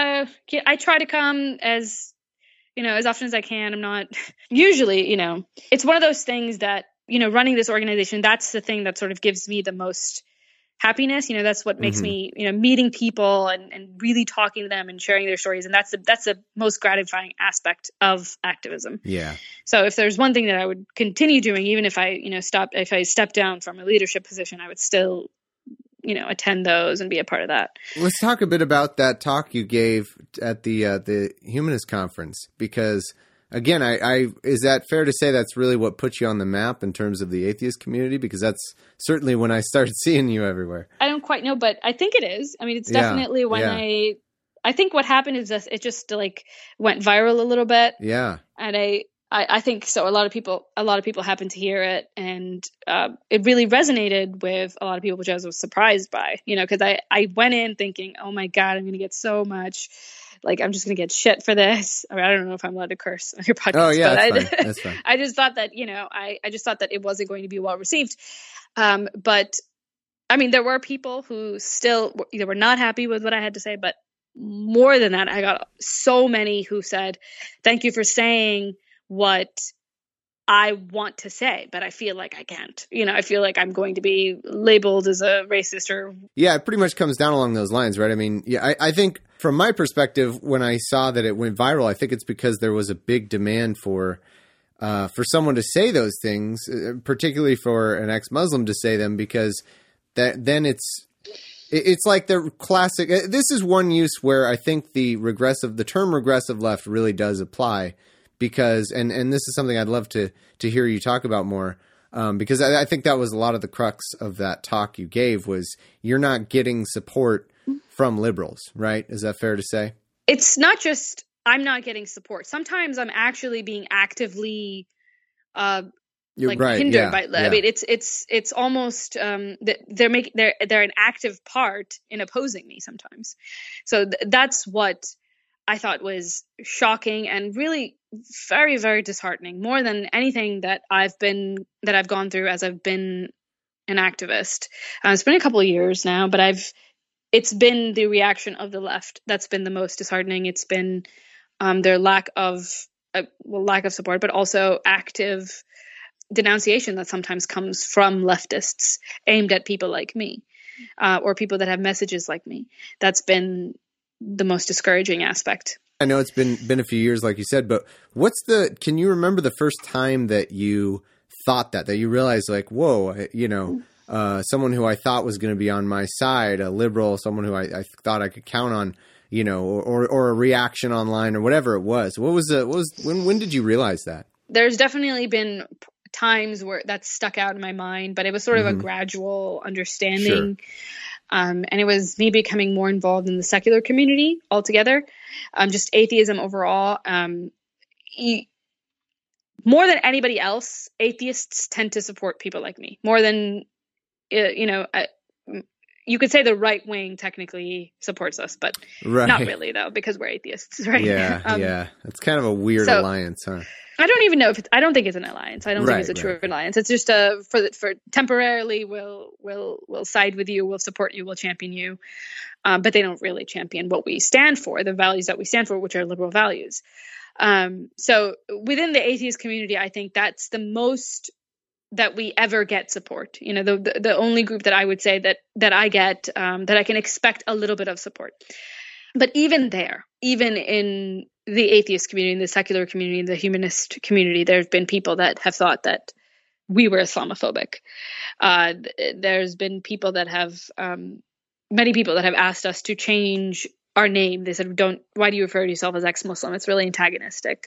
I try to come as often as I can. I'm not usually, it's one of those things that, running this organization, that's the thing that sort of gives me the most happiness. That's what makes me, meeting people and really talking to them and sharing their stories. And that's the most gratifying aspect of activism.
Yeah.
So if there's one thing that I would continue doing, even if I, if I stepped down from a leadership position, I would still, attend those and be a part of that.
Let's talk a bit about that talk you gave at the Humanist Conference, because again, I is that fair to say that's really what put you on the map in terms of the atheist community? Because that's certainly when I started seeing you everywhere.
I don't quite know, but I think it is. I mean, it's definitely when I think what happened is that it just like went viral a little bit.
Yeah.
And I think so. A lot of people happened to hear it, and it really resonated with a lot of people, which I was surprised by, because I went in thinking, oh my God, I'm going to get so much, like, I'm just going to get shit for this. I mean, I don't know if I'm allowed to curse on your podcast.
Oh yeah, that's fine.
I just thought that, I just thought that it wasn't going to be well received. But I mean, there were people who still either were not happy with what I had to say, but more than that, I got so many who said, thank you for saying what I want to say, but I feel like I can't. I feel like I'm going to be labeled as a racist or... Yeah,
it pretty much comes down along those lines, right? I mean, yeah, I think from my perspective, when I saw that it went viral, I think it's because there was a big demand for someone to say those things, particularly for an ex-Muslim to say them, because then it's like the classic... This is one use where I think the term regressive left really does apply. Because, and this is something I'd love to hear you talk about more, because I think that was a lot of the crux of that talk you gave, was you're not getting support from liberals, right? Is that fair to say?
It's not just I'm not getting support. Sometimes I'm actually being actively hindered by. I mean, it's almost they're an active part in opposing me sometimes. So that's what I thought was shocking and really very, very disheartening, more than anything that I've gone through as I've been an activist. It's been a couple of years now, but it's been the reaction of the left that's been the most disheartening. It's been their lack of support, but also active denunciation that sometimes comes from leftists aimed at people like me, or people that have messages like me. That's been the most discouraging aspect.
I know it's been a few years, like you said, but can you remember the first time that you thought that you realized, like, whoa, someone who I thought was going to be on my side, a liberal, someone who I thought I could count on, or a reaction online or whatever it was. When did you realize that?
There's definitely been times where that stuck out in my mind, but it was sort of a gradual understanding. Sure. And it was me becoming more involved in the secular community altogether, just atheism overall. More than anybody else, atheists tend to support people like me more than, you could say the right wing technically supports us, but not really though, because we're atheists, right?
Yeah. It's kind of a weird alliance, huh?
I don't even know I don't think it's an alliance. I don't think it's a true alliance. It's just for temporarily we'll side with you, we'll support you, we'll champion you. But they don't really champion what we stand for, the values that we stand for, which are liberal values. So within the atheist community, I think that's the most that we ever get support. The only group that I would say that I get, that I can expect a little bit of support. But even in the atheist community, in the secular community, in the humanist community, there have been people that have thought that we were Islamophobic. There's been people that have, many people that have asked us to change our name. They said, why do you refer to yourself as ex-Muslim? It's really antagonistic.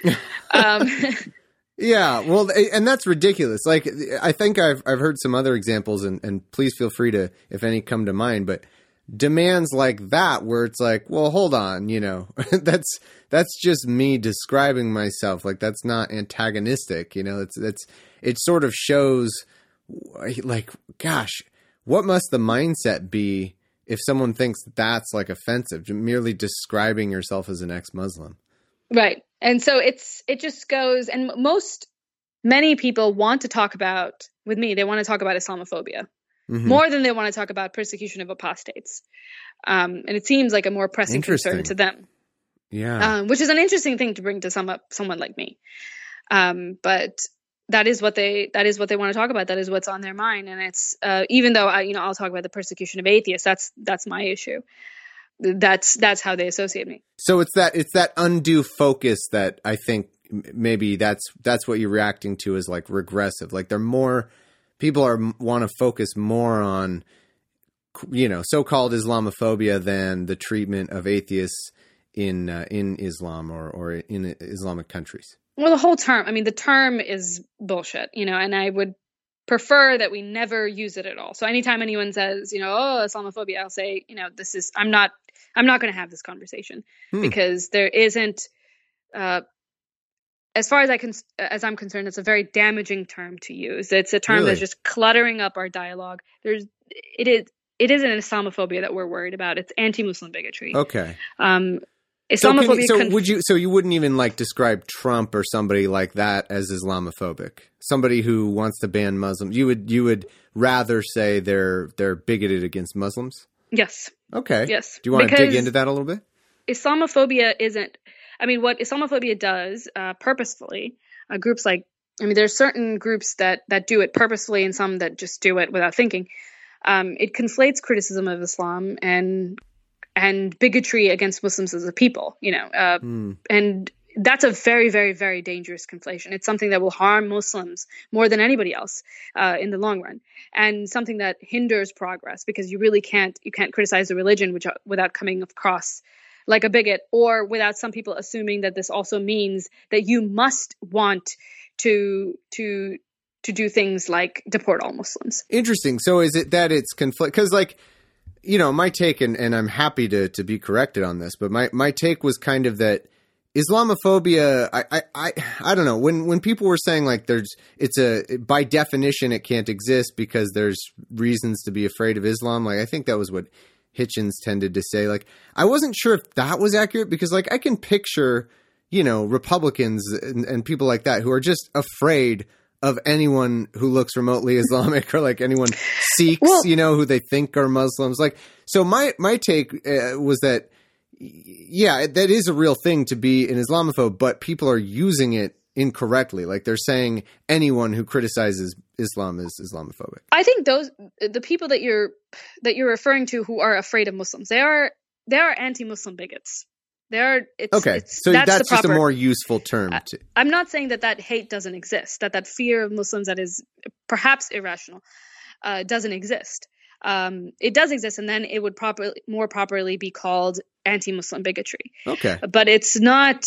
Yeah, well, and that's ridiculous. Like, I think I've heard some other examples, and please feel free to, if any come to mind, but demands like that where it's like, well, hold on, that's just me describing myself. Like, that's not antagonistic, it sort of shows, like, gosh, what must the mindset be if someone thinks that's like offensive, merely describing yourself as an ex-Muslim?
Right. And so it just goes, and many people want to talk about, with me, they want to talk about Islamophobia more than they want to talk about persecution of apostates. And it seems like a more pressing concern to them.
Yeah.
Which is an interesting thing to bring to someone like me. But that is what they want to talk about. That is what's on their mind. And it's, even though I'll talk about the persecution of atheists, that's my issue. That's how they associate me.
So it's that undue focus that I think maybe that's what you're reacting to is like regressive. Like people want to focus more on, so-called Islamophobia than the treatment of atheists in Islam or in Islamic countries.
Well, the term is bullshit, and I would prefer that we never use it at all. So anytime anyone says, Islamophobia, I'll say, I'm not going to have this conversation because there isn't, as far as I'm concerned, it's a very damaging term to use. It's a term that's just cluttering up our dialogue. It isn't Islamophobia that we're worried about. It's anti-Muslim bigotry.
Okay.
Islamophobia.
So you wouldn't even like describe Trump or somebody like that as Islamophobic? Somebody who wants to ban Muslims, you would rather say they're bigoted against Muslims?
Yes.
Okay.
Yes.
Do you want to dig into that a little bit?
Islamophobia isn't. What Islamophobia does purposefully, groups like, there's certain groups that do it purposefully and some that just do it without thinking. It conflates criticism of Islam and bigotry against Muslims as a people, and that's a very, very, very dangerous conflation. It's something that will harm Muslims more than anybody else in the long run, and something that hinders progress because you can't criticize the religion without coming across like a bigot, or without some people assuming that this also means that you must want to do things like deport all Muslims.
Interesting. So is it that it's conflict? Because my take, and I'm happy to be corrected on this, but my take was kind of that Islamophobia, I don't know, when people were saying like by definition it can't exist because there's reasons to be afraid of Islam, like I think that was what Hitchens tended to say. Like, I wasn't sure if that was accurate because like I can picture, Republicans and people like that who are just afraid of anyone who looks remotely Islamic, or like anyone Sikhs, who they think are Muslims. Like, so my take was that, yeah, that is a real thing to be an Islamophobe, but people are using it incorrectly. Like, they're saying anyone who criticizes Islam is Islamophobic.
I think the people that you're referring to who are afraid of Muslims, they are anti-Muslim bigots.
So that's just a more useful term.
I'm not saying that hate doesn't exist, that fear of Muslims that is perhaps irrational doesn't exist. It does exist, and then it would more properly be called anti-Muslim bigotry.
Okay,
but it's not.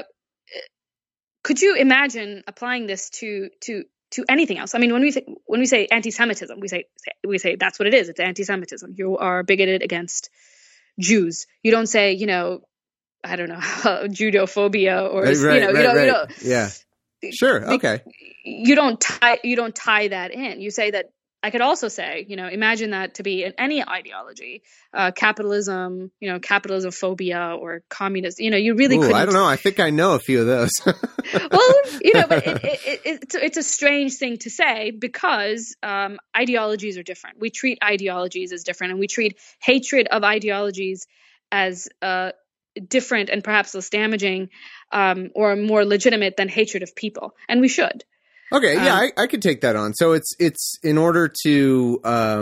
Could you imagine applying this to anything else? I mean, when we say anti-Semitism, we say that's what it is. It's anti-Semitism. You are bigoted against Jews. You don't say, I don't know, judophobia or
right. Yeah, sure, okay.
You don't tie that in. You say that. I could also say, imagine that to be in any ideology, capitalism, capitalism phobia or communism. You really couldn't.
I don't know. I think I know a few of those.
Well, but it's a strange thing to say because ideologies are different. We treat ideologies as different, and we treat hatred of ideologies as different and perhaps less damaging or more legitimate than hatred of people, and we should.
Okay, yeah, I could take that on. So it's in order to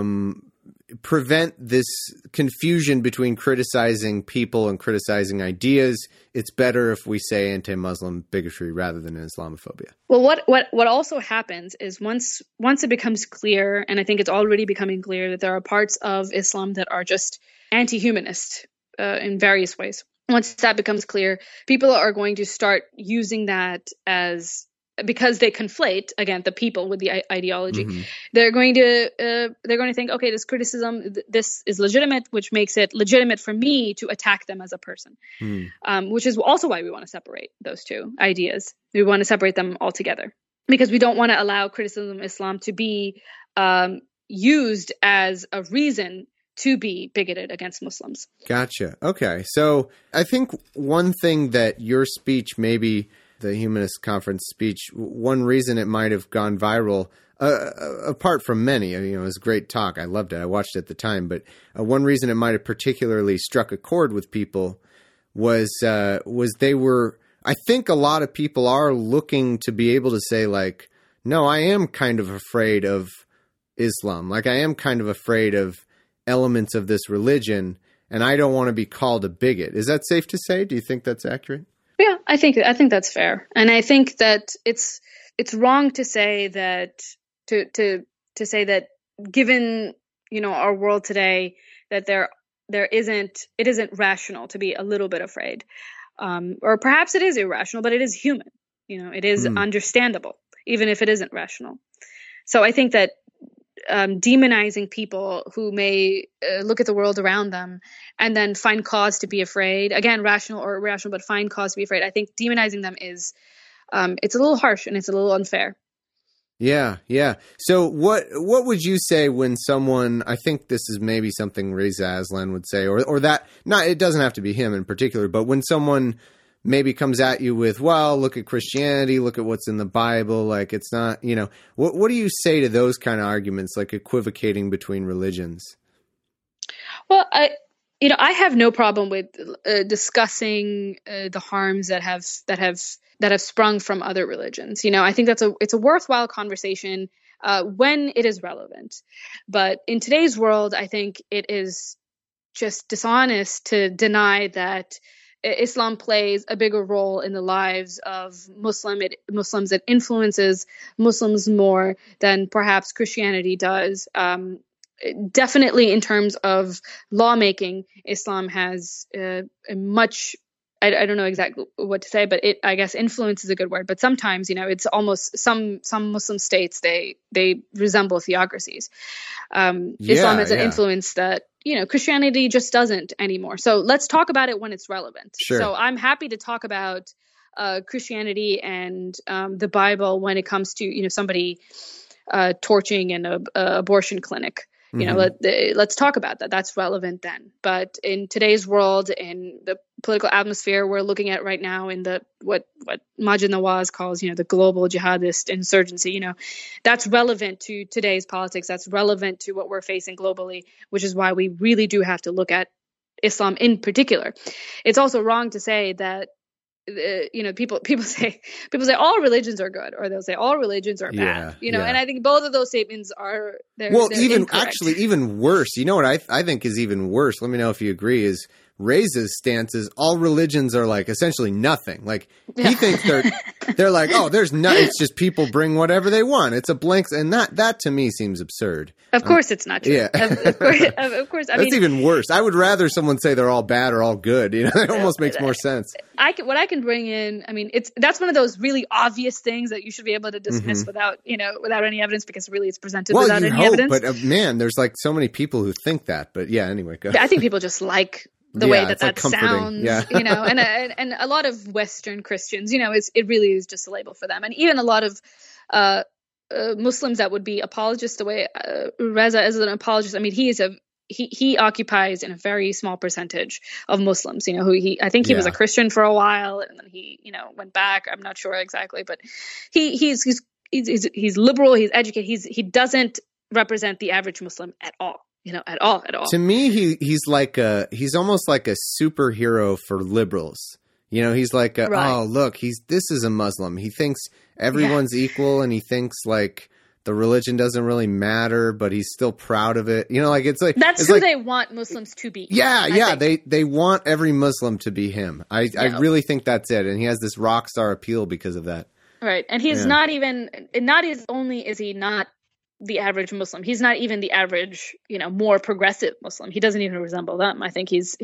prevent this confusion between criticizing people and criticizing ideas, it's better if we say anti-Muslim bigotry rather than Islamophobia.
Well, what also happens is once it becomes clear, and I think it's already becoming clear, that there are parts of Islam that are just anti-humanist in various ways. Once that becomes clear, people are going to start using that because they conflate again the people with the ideology. Mm-hmm. They're going to think, okay, this criticism, this is legitimate, which makes it legitimate for me to attack them as a person. Which is also why we want to separate those two ideas. We want to separate them altogether because we don't want to allow criticism of Islam to be used as a reason to be bigoted against Muslims.
Gotcha. Okay, so I think one thing that your speech, maybe the Humanist Conference speech, one reason it might have gone viral, apart from many, it was a great talk. I loved it. I watched it at the time. But one reason it might have particularly struck a chord with people was they were, I think a lot of people are looking to be able to say, like, no, I am kind of afraid of Islam. Like, I am kind of afraid of elements of this religion, and I don't want to be called a bigot. Is that safe to say? Do you think that's accurate?
Yeah, I think that's fair, and I think that it's wrong to say that to say that given our world today that it isn't rational to be a little bit afraid, or perhaps it is irrational, but it is human. It is understandable, even if it isn't rational. So I think that demonizing people who may look at the world around them and then find cause to be afraid, again, rational or irrational, but find cause to be afraid. I think demonizing them is, it's a little harsh and it's a little unfair.
Yeah. So what would you say when someone, I think this is maybe something Reza Aslan would say, or that, not, it doesn't have to be him in particular, but when someone maybe comes at you with, well, look at Christianity, look at what's in the Bible, like it's not, what do you say to those kind of arguments, like equivocating between religions? Well,
I have no problem with discussing the harms that have sprung from other religions. I think it's a worthwhile conversation when it is relevant. But in today's world, I think it is just dishonest to deny that Islam plays a bigger role in the lives of Muslims. It influences Muslims more than perhaps Christianity does. Definitely in terms of lawmaking, Islam has a much, I don't know exactly what to say, but I guess influence is a good word. But sometimes, it's almost some Muslim states, they resemble theocracies. Islam has an influence that, Christianity just doesn't anymore. So let's talk about it when it's relevant.
Sure.
So I'm happy to talk about Christianity and the Bible when it comes to, somebody torching in a abortion clinic. You know, let's talk about that. That's relevant then. But in today's world, in the political atmosphere we're looking at right now, in the what Maajid Nawaz calls, you know, the global jihadist insurgency, you know, that's relevant to today's politics. That's relevant to what we're facing globally, which is why we really do have to look at Islam in particular. It's also wrong to say that you know, people say all religions are good, or they'll say all religions are bad. You know, and I think both of those statements are they're
even
incorrect.
Actually even worse. You know what I think is even worse? Let me know if you agree. Is Reza's stance is all religions are like essentially nothing. Like he thinks they're like, oh, there's no, it's just people bring whatever they want. It's a blank, and that to me seems absurd.
Of course, it's not true.
Yeah,
of course. I
That's
mean,
even worse. I would rather someone say they're all bad or all good. You know, it almost makes more sense.
What I can bring in, I mean, that's one of those really obvious things that you should be able to dismiss without any evidence, because really it's presented without any evidence.
But man, there's like so many people who think that. But yeah, anyway, go.
I think people just like the way that
like
sounds, you know, and a lot of Western Christians, you know, it really is just a label for them. And even a lot of Muslims that would be apologists, the way Reza is an apologist. I mean, he occupies in a very small percentage of Muslims, you know, I think he was a Christian for a while, and then he, you know, went back. I'm not sure exactly, but he's liberal, he's educated, he doesn't represent the average Muslim at all. You know, at all.
To me, he's almost like a superhero for liberals. You know, he's like, oh, look, this is a Muslim. He thinks everyone's equal, and he thinks like the religion doesn't really matter, but he's still proud of it. You know, like it's
who they want Muslims to be.
Yeah. They want every Muslim to be him. I really think that's it. And he has this rock star appeal because of that.
Right. And he's not only is he not the average Muslim, he's not even the average, you know, more progressive Muslim. He doesn't even resemble them. I think he's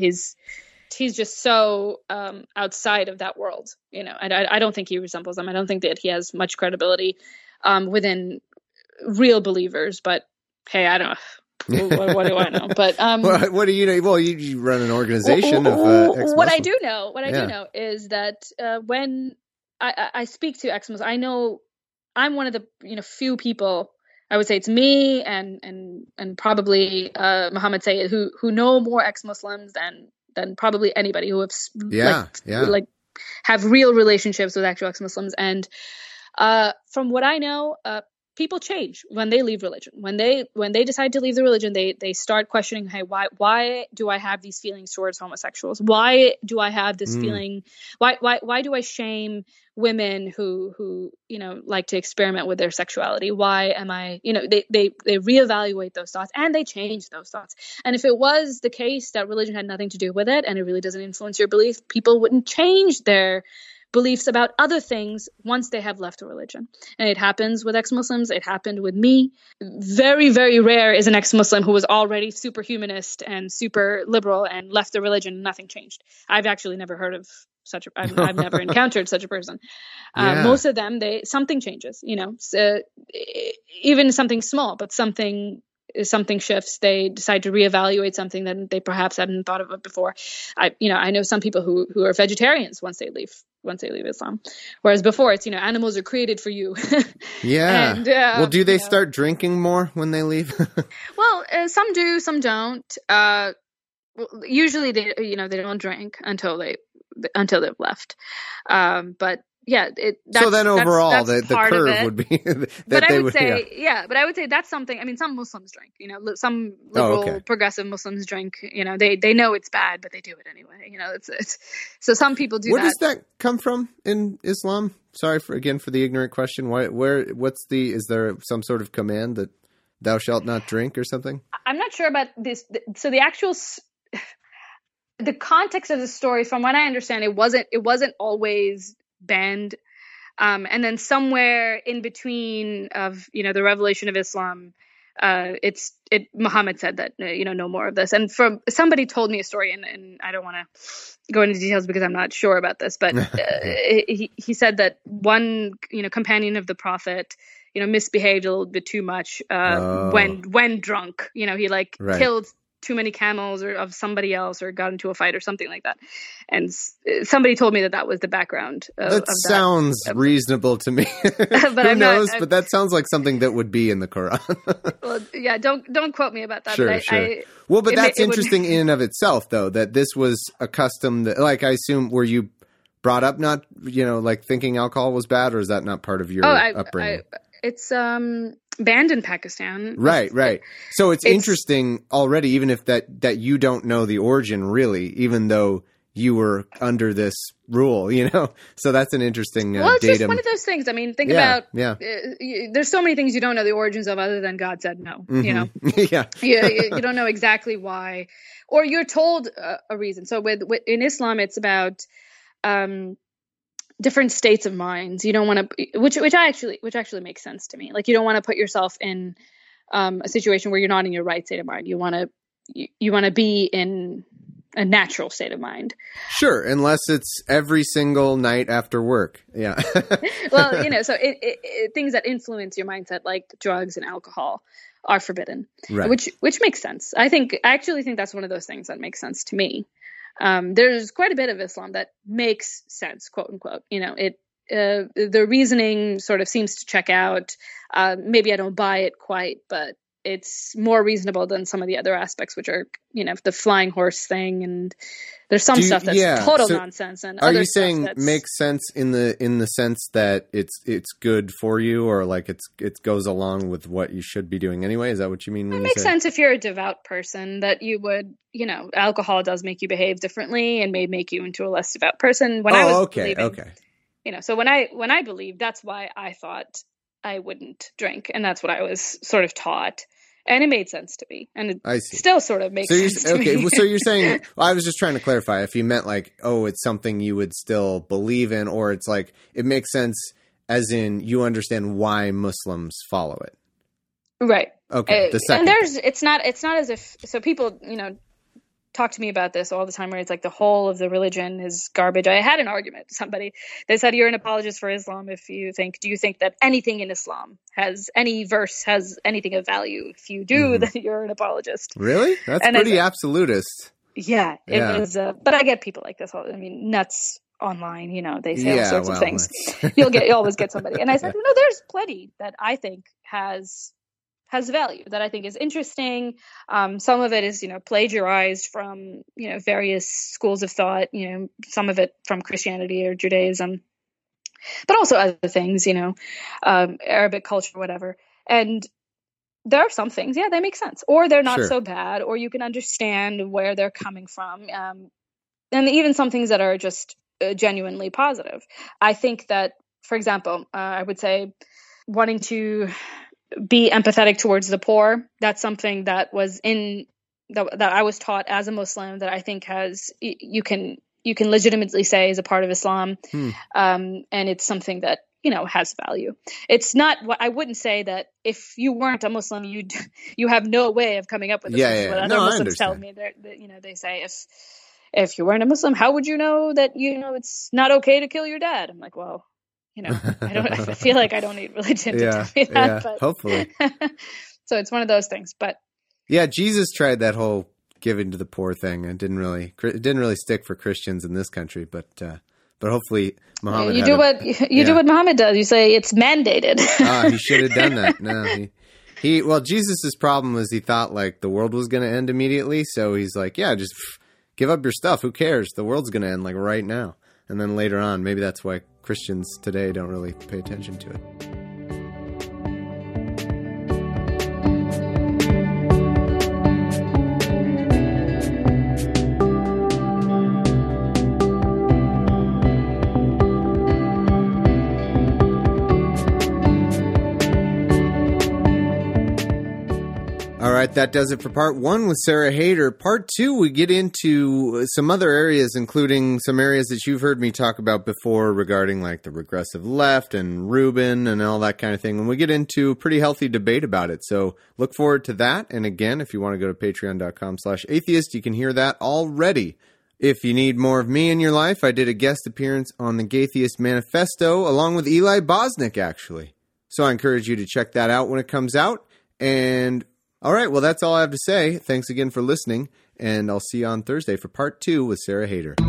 just so outside of that world, you know, and I don't think he resembles them. I don't think that he has much credibility within real believers. But hey, I don't know. What do I know? But
what do you know? Well, you run an organization of ex-Muslims.
What I do know is that when I speak to ex-Muslims, I know I'm one of the, you know, few people. I would say it's me and probably Muhammad Sayyid who know more ex-Muslims than probably anybody who have have real relationships with actual ex-Muslims. And from what I know, people change when they leave religion. When they decide to leave the religion, they start questioning, hey, why do I have these feelings towards homosexuals? Why do I have this feeling? Why do I shame women who you know, like to experiment with their sexuality? Why am I, you know, they reevaluate those thoughts, and they change those thoughts. And if it was the case that religion had nothing to do with it, and it really doesn't influence your belief, people wouldn't change their beliefs about other things once they have left a religion. And it happens with ex-Muslims. It happened with me. Very, very rare is an ex-Muslim who was already super humanist and super liberal and left the religion and nothing changed. I've actually never heard of I've never encountered such a person. Most of them, something changes, you know, so, even something small, but something shifts. They decide to reevaluate something that they perhaps hadn't thought of it before. I know some people who are vegetarians once they leave Islam, whereas before it's, you know, animals are created for you.
Yeah. And, well, do they start drinking more when they leave?
Well, some do, some don't. Usually they don't drink until they've left. But yeah,
so then overall, the curve would be that
but I would say, but I would say that's something. I mean, some Muslims drink. You know, some liberal, progressive Muslims drink. You know, they know it's bad, but they do it anyway. You know, it's so some people do.
Where does that come from in Islam? Sorry for the ignorant question. Is there some sort of command that thou shalt not drink or something?
I'm not sure about this. So the actual. The context of the story, from what I understand, it wasn't always banned, and then somewhere in between of, you know, the revelation of Islam, Muhammad said that, you know, no more of this. And from somebody told me a story, and I don't want to go into details because I'm not sure about this, but he said that one, you know, companion of the Prophet, you know, misbehaved a little bit too much when drunk. You know, he killed too many camels or of somebody else or got into a fight or something like that. And somebody told me that was the background of that.
Sounds reasonable to me.
But
Who knows? But that sounds like something that would be in the Quran.
Well, yeah, don't quote me about that.
Sure,
but
sure. Well, but that's interesting in and of itself, though, that this was a custom that, like, I assume, were you brought up not, like thinking alcohol was bad, or is that not part of your upbringing?
It's banned in Pakistan.
Right. So it's interesting already, even if that you don't know the origin really, even though you were under this rule, So that's an interesting
well, it's
datum.
just one of those things. I mean, think about there's so many things you don't know the origins of other than God said no.
Mm-hmm.
You don't know exactly why, or you're told a reason. So with in Islam, it's about different states of minds. You don't want to, which actually makes sense to me. Like, you don't want to put yourself in a situation where you're not in your right state of mind. You want to be in a natural state of mind.
Sure, unless it's every single night after work. Yeah.
Well, so things that influence your mindset, like drugs and alcohol, are forbidden.
Right.
Which makes sense. I actually think that's one of those things that makes sense to me. There's quite a bit of Islam that makes sense, quote unquote. The reasoning sort of seems to check out. Maybe I don't buy it quite, but it's more reasonable than some of the other aspects, which are, the flying horse thing. And there's some stuff that's total nonsense. And
are you saying makes sense in the sense that it's good for you, or like it goes along with what you should be doing anyway? Is that what you mean?
It makes sense if you're a devout person, that you would, alcohol does make you behave differently and may make you into a less devout person. When I was believing, so when I believed, that's why I thought I wouldn't drink, and that's what I was sort of taught, and it made sense to me, and it still sort of makes sense to me.
So you're saying, I was just trying to clarify if you meant like, it's something you would still believe in, or it's like it makes sense as in you understand why Muslims follow it.
Right.
Okay. The second.
And it's not as if, so people, talk to me about this all the time, where it's like the whole of the religion is garbage. I had an argument with somebody. They said, you're an apologist for Islam do you think that anything in Islam any verse has anything of value? If you do, then you're an apologist.
Really? That's pretty absolutist.
Yeah, it was. But I get people like this. Nuts online, they say all sorts of things. You always get somebody. And I said, there's plenty that I think has value, that I think is interesting. Some of it is, plagiarized from, various schools of thought, some of it from Christianity or Judaism, but also other things, Arabic culture, whatever. And there are some things, they make sense, or they're not so bad, or you can understand where they're coming from. And even some things that are just genuinely positive. I think that, for example, I would say wanting to be empathetic towards the poor. That's something that was that I was taught as a Muslim, that I think you can legitimately say is a part of Islam. And it's something that, has value. It's not what I wouldn't say that if you weren't a Muslim, you have no way of coming up with this. What other Muslims tell me, they say, if you weren't a Muslim, how would you know that, it's not okay to kill your dad? I'm like, well, I feel like I don't need religion to tell me that. But
hopefully.
So it's one of those things. But
yeah, Jesus tried that whole giving to the poor thing, and it didn't really stick for Christians in this country. But hopefully Muhammad.
You do what Muhammad does. You say it's mandated.
He should have done that. No, well, Jesus's problem was he thought like the world was going to end immediately, so he's like, just give up your stuff. Who cares? The world's going to end like right now. And then later on, maybe that's why Christians today don't really pay attention to it. All right, that does it for part one with Sarah Haider. Part two, we get into some other areas, including some areas that you've heard me talk about before regarding like the regressive left and Rubin and all that kind of thing. And we get into a pretty healthy debate about it. So look forward to that. And again, if you want to go to patreon.com/atheist, you can hear that already. If you need more of me in your life, I did a guest appearance on the Gaytheist Manifesto along with Eli Bosnick, actually. So I encourage you to check that out when it comes out. And All right, well, that's all I have to say. Thanks again for listening, and I'll see you on Thursday for part 2 with Sarah Hayter.